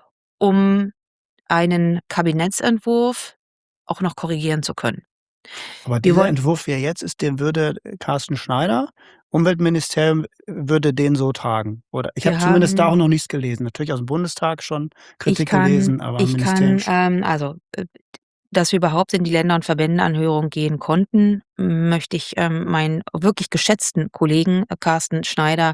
um einen Kabinettsentwurf auch noch korrigieren zu können. Aber Wir dieser wollen Entwurf, wie er jetzt ist, den würde Carsten Schneider, Umweltministerium, würde den so tragen, oder? Ich habe wir zumindest da auch haben noch nichts gelesen. Natürlich aus'm Bundestag schon ich Kritik kann gelesen, aber ich kann, ministerisch. also, dass wir überhaupt in die Länder und Verbändeanhörung gehen konnten, möchte ich, meinen wirklich geschätzten Kollegen, Carsten Schneider,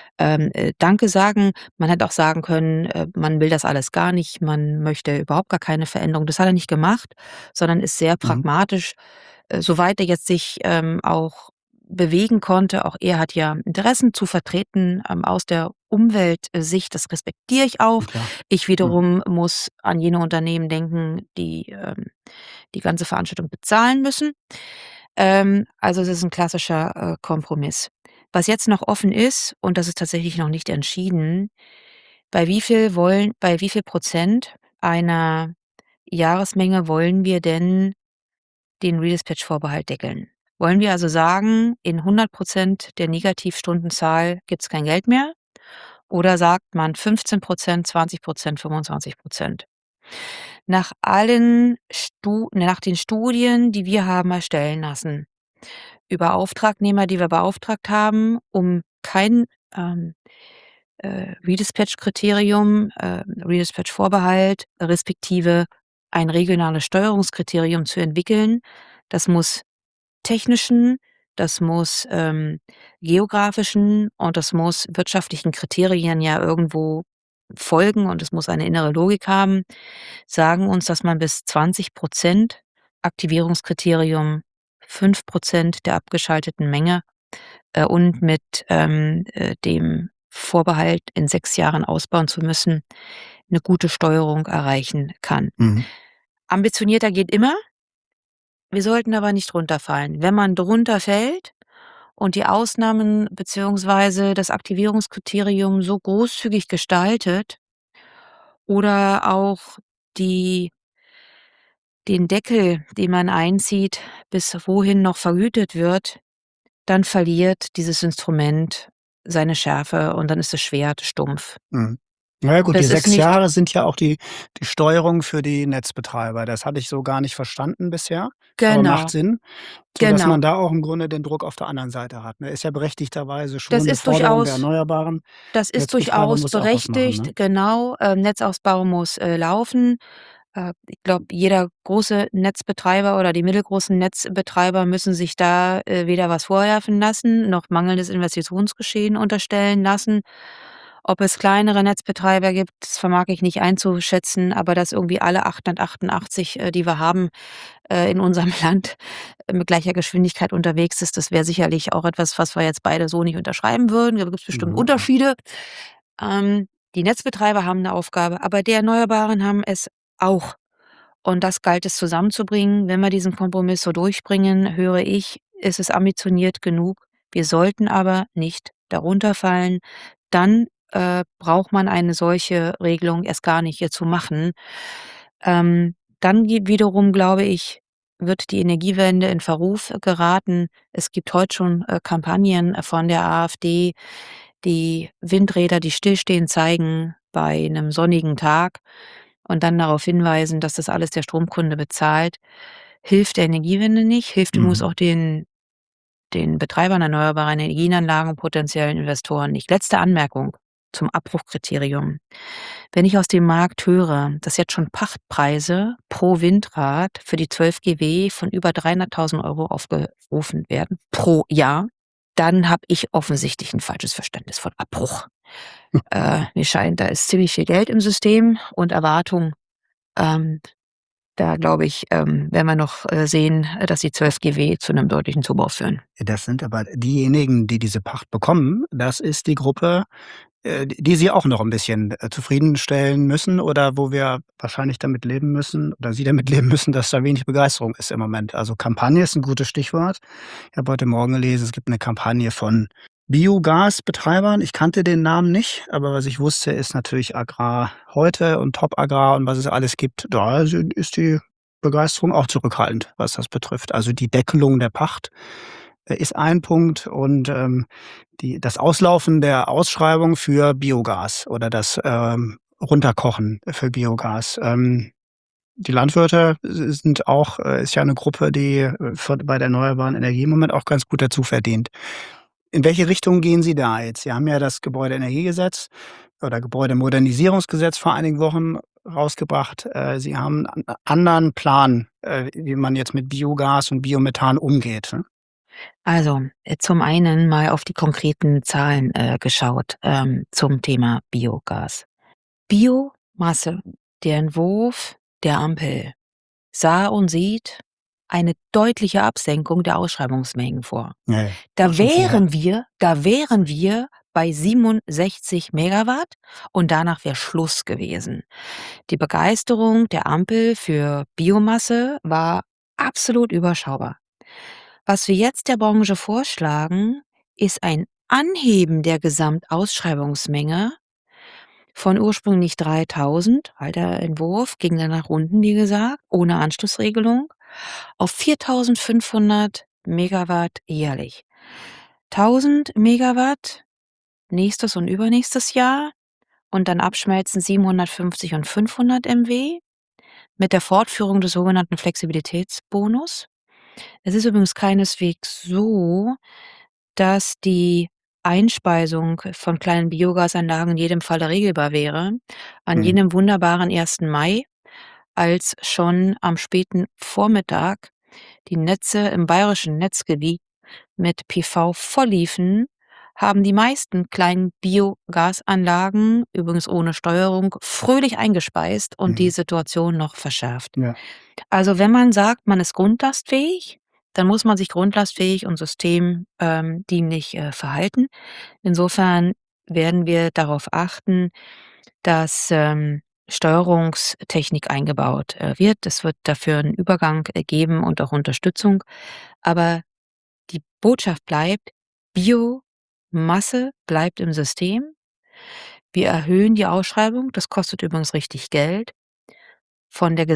Danke sagen. Man hätte auch sagen können, man will das alles gar nicht, man möchte überhaupt gar keine Veränderung. Das hat er nicht gemacht, sondern ist sehr Mhm. pragmatisch, soweit er jetzt sich, auch bewegen konnte. Auch er hat ja Interessen zu vertreten, aus der Umweltsicht. Das respektiere ich auch. Klar. Ich Mhm. wiederum muss an jene Unternehmen denken, die, die ganze Veranstaltung bezahlen müssen. Also, es ist ein klassischer, Kompromiss. Was jetzt noch offen ist, und das ist tatsächlich noch nicht entschieden, bei wie viel Prozent einer Jahresmenge wollen wir denn den Redispatch-Vorbehalt deckeln? Wollen wir also sagen, in 100% der Negativstundenzahl gibt's kein Geld mehr? Oder sagt man 15%, 20%, 25%? Nach den Studien, die wir haben erstellen lassen, über Auftragnehmer, die wir beauftragt haben, um kein, ähm, Redispatch-Kriterium, Redispatch-Vorbehalt, respektive ein regionales Steuerungskriterium zu entwickeln. Das muss technischen, das muss, geografischen und das muss wirtschaftlichen Kriterien ja irgendwo folgen und es muss eine innere Logik haben, sagen uns, dass man bis 20% Aktivierungskriterium, 5% der abgeschalteten Menge, und mit, dem Vorbehalt, in 6 Jahren ausbauen zu müssen, eine gute Steuerung erreichen kann. Mhm. Ambitionierter geht immer, wir sollten aber nicht runterfallen. Wenn man drunter fällt und die Ausnahmen beziehungsweise das Aktivierungskriterium so großzügig gestaltet oder auch die den Deckel, den man einzieht, bis wohin noch vergütet wird, dann verliert dieses Instrument seine Schärfe und dann ist das Schwert stumpf. Mhm. Na ja gut, die Das ist 6 nicht Jahre sind ja auch die Steuerung für die Netzbetreiber. Das hatte ich so gar nicht verstanden bisher, aber macht genau, Sinn, sodass genau. man da auch im Grunde den Druck auf der anderen Seite hat, ne? Ist ja berechtigterweise Das schon 'ne ist Forderung der durchaus erneuerbaren Das ist Netzbetreiber durchaus muss auch was machen, ne? berechtigt, genau. Netzausbau muss, laufen. Ich glaube, jeder große Netzbetreiber oder die mittelgroßen Netzbetreiber müssen sich da, weder was vorwerfen lassen, noch mangelndes Investitionsgeschehen unterstellen lassen. Ob es kleinere Netzbetreiber gibt, das vermag ich nicht einzuschätzen, aber dass irgendwie alle 888, die wir haben, in unserem Land mit gleicher Geschwindigkeit unterwegs ist, das wäre sicherlich auch etwas, was wir jetzt beide so nicht unterschreiben würden. Da gibt's bestimmt Mhm, mhm. Unterschiede. Die Netzbetreiber haben 'ne Aufgabe, aber die Erneuerbaren haben es auch. Und das galt es zusammenzubringen. Wenn wir diesen Kompromiss so durchbringen, höre ich, ist es ambitioniert genug. Wir sollten aber nicht darunter fallen. Dann, braucht man eine solche Regelung erst gar nicht hier zu machen. Dann wiederum, glaube ich, wird die Energiewende in Verruf geraten. Es gibt heute schon, Kampagnen von der AfD, die Windräder, die stillstehen, zeigen bei einem sonnigen Tag und dann darauf hinweisen, dass das alles der Stromkunde bezahlt. Hilft der Energiewende nicht, hilft übrigens Mhm. auch den Betreibern erneuerbarer Energienanlagen und potenziellen Investoren nicht. Letzte Anmerkung zum Abbruchkriterium. Wenn ich aus dem Markt höre, dass jetzt schon Pachtpreise pro Windrad für die 12 GW von über 300.000 € aufgerufen werden pro Jahr, dann habe ich offensichtlich ein falsches Verständnis von Abbruch. Mir scheint, da ist ziemlich viel Geld im System und Erwartung. Ähm, Da glaube ich, werden wir noch, sehen, dass die 12 GW zu einem deutlichen Zubau führen. Das sind aber diejenigen, die diese Pacht bekommen, das ist die Gruppe, die Sie auch noch 'n bisschen, zufriedenstellen müssen oder wo wir wahrscheinlich damit leben müssen oder Sie damit leben müssen, dass da wenig Begeisterung ist im Moment. Also, Kampagne ist 'n gutes Stichwort. Ich habe heute Morgen gelesen, es gibt 'ne Kampagne von Biogasbetreibern. Ich kannte den Namen nicht, aber was ich wusste, ist natürlich Agrar heute und Top Agrar und was es alles gibt. Da ist die Begeisterung auch zurückhaltend, was das betrifft. Also, die Deckelung der Pacht, ist ein Punkt und, das Auslaufen der Ausschreibung für Biogas oder das, Runterkochen für Biogas. Die Landwirte sind auch ist ja 'ne Gruppe, die, bei der erneuerbaren Energie im Moment auch ganz gut dazu verdient. In welche Richtung gehen Sie da jetzt? Sie haben ja das Gebäudeenergiegesetz oder Gebäudemodernisierungsgesetz vor einigen Wochen rausgebracht. Sie haben 'n anderen Plan, wie man jetzt mit Biogas und Biomethan umgeht, ne? Also, zum einen mal auf die konkreten Zahlen, geschaut, zum Thema Biogas. Biomasse, der Entwurf der Ampel sah und sieht eine deutliche Absenkung der Ausschreibungsmengen vor. Ja, ja, auch Da schon vorher. wären wir bei 67 Megawatt und danach wäre Schluss gewesen. Die Begeisterung der Ampel für Biomasse war absolut überschaubar. Was wir jetzt der Branche vorschlagen, ist ein Anheben der Gesamtausschreibungsmenge von ursprünglich 3.000, alter Entwurf, ging dann nach unten, wie gesagt, ohne Anschlussregelung, auf 4.500 Megawatt jährlich. 1.000 Megawatt nächstes und übernächstes Jahr und dann abschmelzen 750 und 500 MW mit der Fortführung des sogenannten Flexibilitätsbonus. Es ist übrigens keineswegs so, dass die Einspeisung von kleinen Biogasanlagen in jedem Falle regelbar wäre. An Mhm. jenem wunderbaren 1. Mai, als schon am späten Vormittag die Netze im bayerischen Netzgebiet mit PV vollliefen, haben die meisten kleinen Biogasanlagen, übrigens ohne Steuerung, fröhlich eingespeist und die Mhm. Situation noch verschärft. Ja. Also, wenn man sagt, man ist grundlastfähig, dann muss man sich grundlastfähig und systemdienlich, verhalten. Insofern werden wir darauf achten, dass, Steuerungstechnik eingebaut, wird. Es wird dafür einen Übergang, geben und auch Unterstützung. Aber die Botschaft bleibt: Biomasse bleibt im System. Wir erhöhen die Ausschreibung, das kostet übrigens richtig Geld, von der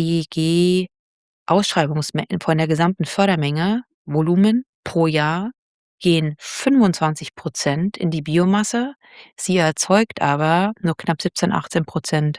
Gesamt-EEG Ausschreibungsme von der gesamten Fördermenge, Volumen pro Jahr gehen 25% in die Biomasse. Sie erzeugt aber nur knapp 17, 18%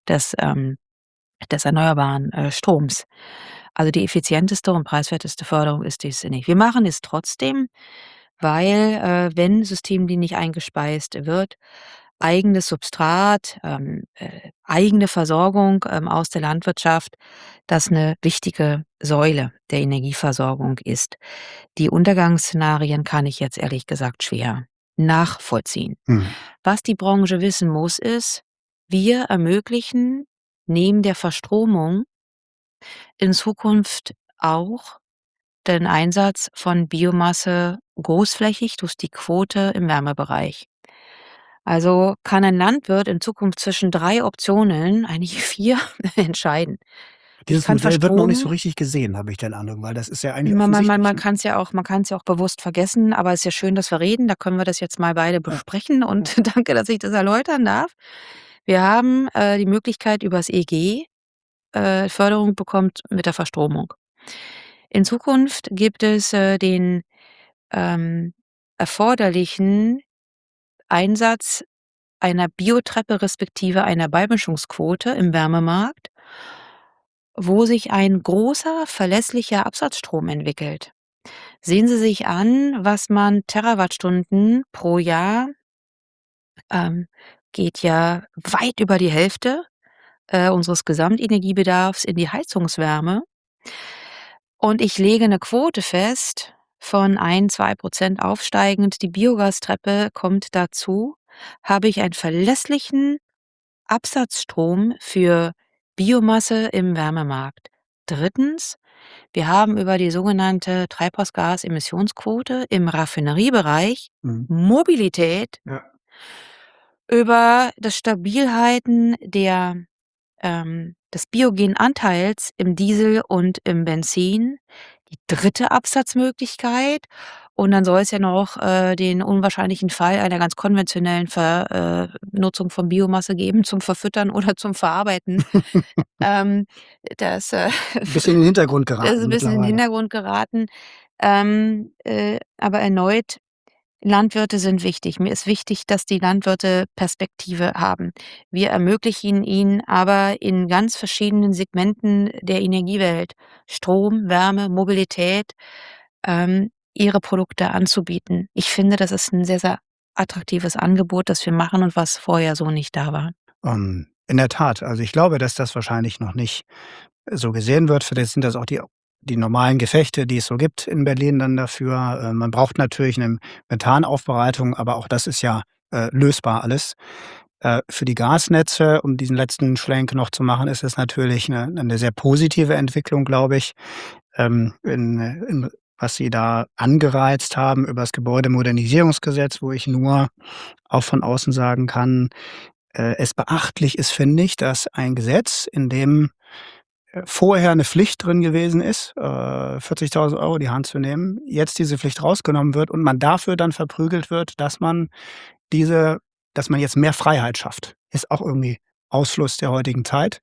des erneuerbaren Stroms. Also die effizienteste und preiswerteste Förderung ist dies nicht. Wir machen es trotzdem, weil, wenn systemdienlich eingespeist wird, eigenes Substrat, eigene Versorgung, aus der Landwirtschaft, das eine wichtige Säule der Energieversorgung ist. Die Untergangsszenarien kann ich jetzt ehrlich gesagt schwer nachvollziehen. Mhm. Was die Branche wissen muss, ist, wir ermöglichen neben der Verstromung in Zukunft auch den Einsatz von Biomasse großflächig durch die Quote im Wärmebereich. Also kann ein Landwirt in Zukunft zwischen 3 Optionen, eigentlich 4, entscheiden. Ich Dieses kann Modell wird noch nicht so verstromen. richtig gesehen, habe ich den Eindruck, weil das ist ja eigentlich Man offensichtlich, ne? kann's ja auch bewusst vergessen, aber es ist ja schön, dass wir reden. Da können wir das jetzt mal beide Ja, besprechen ja. und danke, dass ich das erläutern darf. Wir haben, die Möglichkeit übers EG Förderung bekommt mit der Verstromung. In Zukunft gibt es, den, ähm, erforderlichen Einsatz einer Biotreppe respektive einer Beimischungsquote im Wärmemarkt, wo sich ein großer verlässlicher Absatzstrom entwickelt. Sehen Sie sich an, was man Terawattstunden pro Jahr, ähm, geht ja weit über die Hälfte, unseres Gesamtenergiebedarfs in die Heizungswärme. Und ich lege eine Quote fest von 1, 2% aufsteigend. Die Biogastreppe kommt dazu. Habe ich einen verlässlichen Absatzstrom für Biomasse im Wärmemarkt. Drittens, wir haben über die sogenannte Treibhausgasemissionsquote im Raffineriebereich Mhm. Mobilität, Ja. über das Stabilhalten des Biogenanteils im Diesel und im Benzin, die dritte Absatzmöglichkeit. Und dann soll es ja noch, den unwahrscheinlichen Fall einer ganz konventionellen Nutzung von Biomasse geben zum Verfüttern oder zum Verarbeiten. Ähm, das, Bisschen in den Hintergrund das ist geraten 'n bisschen in den mittlerweile. Hintergrund geraten. Aber erneut, Landwirte sind wichtig. Mir ist wichtig, dass die Landwirte Perspektive haben. Wir ermöglichen ihnen aber in ganz verschiedenen Segmenten der Energiewelt, Strom, Wärme, Mobilität, ihre Produkte anzubieten. Ich finde, das ist 'n sehr, sehr attraktives Angebot, das wir machen und was vorher so nicht da war. In der Tat, also ich glaube, dass das wahrscheinlich noch nicht so gesehen wird. Vielleicht sind das auch die normalen Gefechte, die es so gibt in Berlin dann dafür. Man braucht natürlich 'ne Methanaufbereitung, aber auch das ist ja, lösbar alles. Für die Gasnetze, um diesen letzten Schwenk noch zu machen, ist es natürlich 'ne sehr positive Entwicklung, glaube ich, in was Sie da angereizt haben über das Gebäudemodernisierungsgesetz, wo ich nur auch von außen sagen kann, es beachtlich ist, finde ich, dass ein Gesetz, in dem vorher 'ne Pflicht drin gewesen ist, 40.000 € die Hand zu nehmen, jetzt diese Pflicht rausgenommen wird und man dafür dann verprügelt wird, diese dass man jetzt mehr Freiheit schafft. Ist auch irgendwie Ausfluss der heutigen Zeit,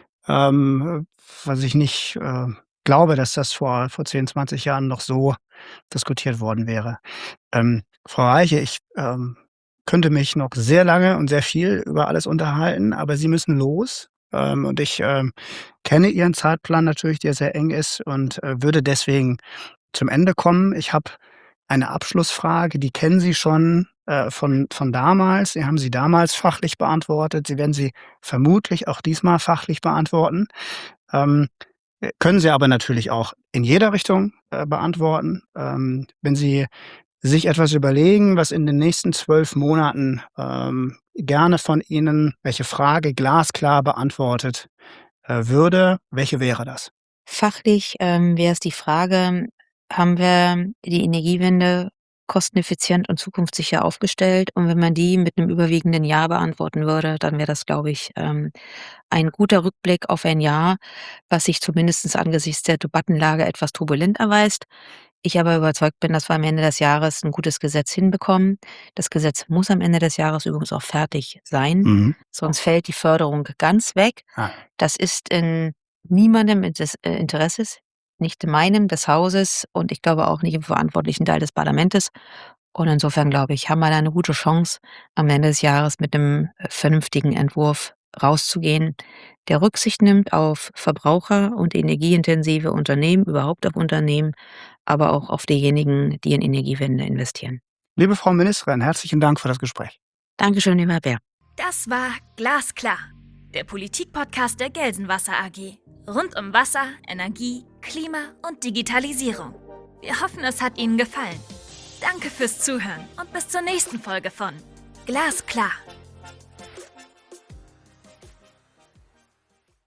was ich nicht, glaube, dass das vor 10, 20 Jahren noch so diskutiert worden wäre. Frau Reiche, ich, könnte mich noch sehr lange und sehr viel über alles unterhalten, aber Sie müssen los. Und ich, kenne Ihren Zeitplan natürlich, der sehr eng ist und, würde deswegen zum Ende kommen. Ich habe eine Abschlussfrage, die kennen Sie schon, von damals. Sie haben sie damals fachlich beantwortet. Sie werden sie vermutlich auch diesmal fachlich beantworten. Ähm, können Sie aber natürlich auch in jeder Richtung, beantworten. Wenn Sie sich etwas überlegen, was in den nächsten 12 Monaten, gerne von Ihnen welche Frage glasklar beantwortet, würde, welche wäre das? Fachlich, wäre es die Frage: Haben wir die Energiewende kosteneffizient und zukunftssicher aufgestellt? Und wenn man die mit einem überwiegenden Ja beantworten würde, dann wäre das, glaube ich, ein guter Rückblick auf ein Jahr, was sich zumindest angesichts der Debattenlage etwas turbulent erweist. Ich aber überzeugt bin, dass wir am Ende des Jahres ein gutes Gesetz hinbekommen. Das Gesetz muss am Ende des Jahres übrigens auch fertig sein, Mhm. sonst fällt die Förderung ganz weg. Ah. Das ist in niemandem Interesses nicht in meinem, des Hauses und ich glaube auch nicht im verantwortlichen Teil des Parlaments. Und insofern glaube ich, haben wir da 'ne gute Chance, am Ende des Jahres mit 'nem vernünftigen Entwurf rauszugehen, der Rücksicht nimmt auf Verbraucher und energieintensive Unternehmen, überhaupt auf Unternehmen, aber auch auf diejenigen, die in Energiewende investieren. Liebe Frau Ministerin, herzlichen Dank für das Gespräch. Dankeschön, lieber Bär. Das war Glasklar, der Politik-Podcast der Gelsenwasser AG. Rund um Wasser, Energie, Klima und Digitalisierung. Wir hoffen, es hat Ihnen gefallen. Danke fürs Zuhören und bis zur nächsten Folge von Glasklar.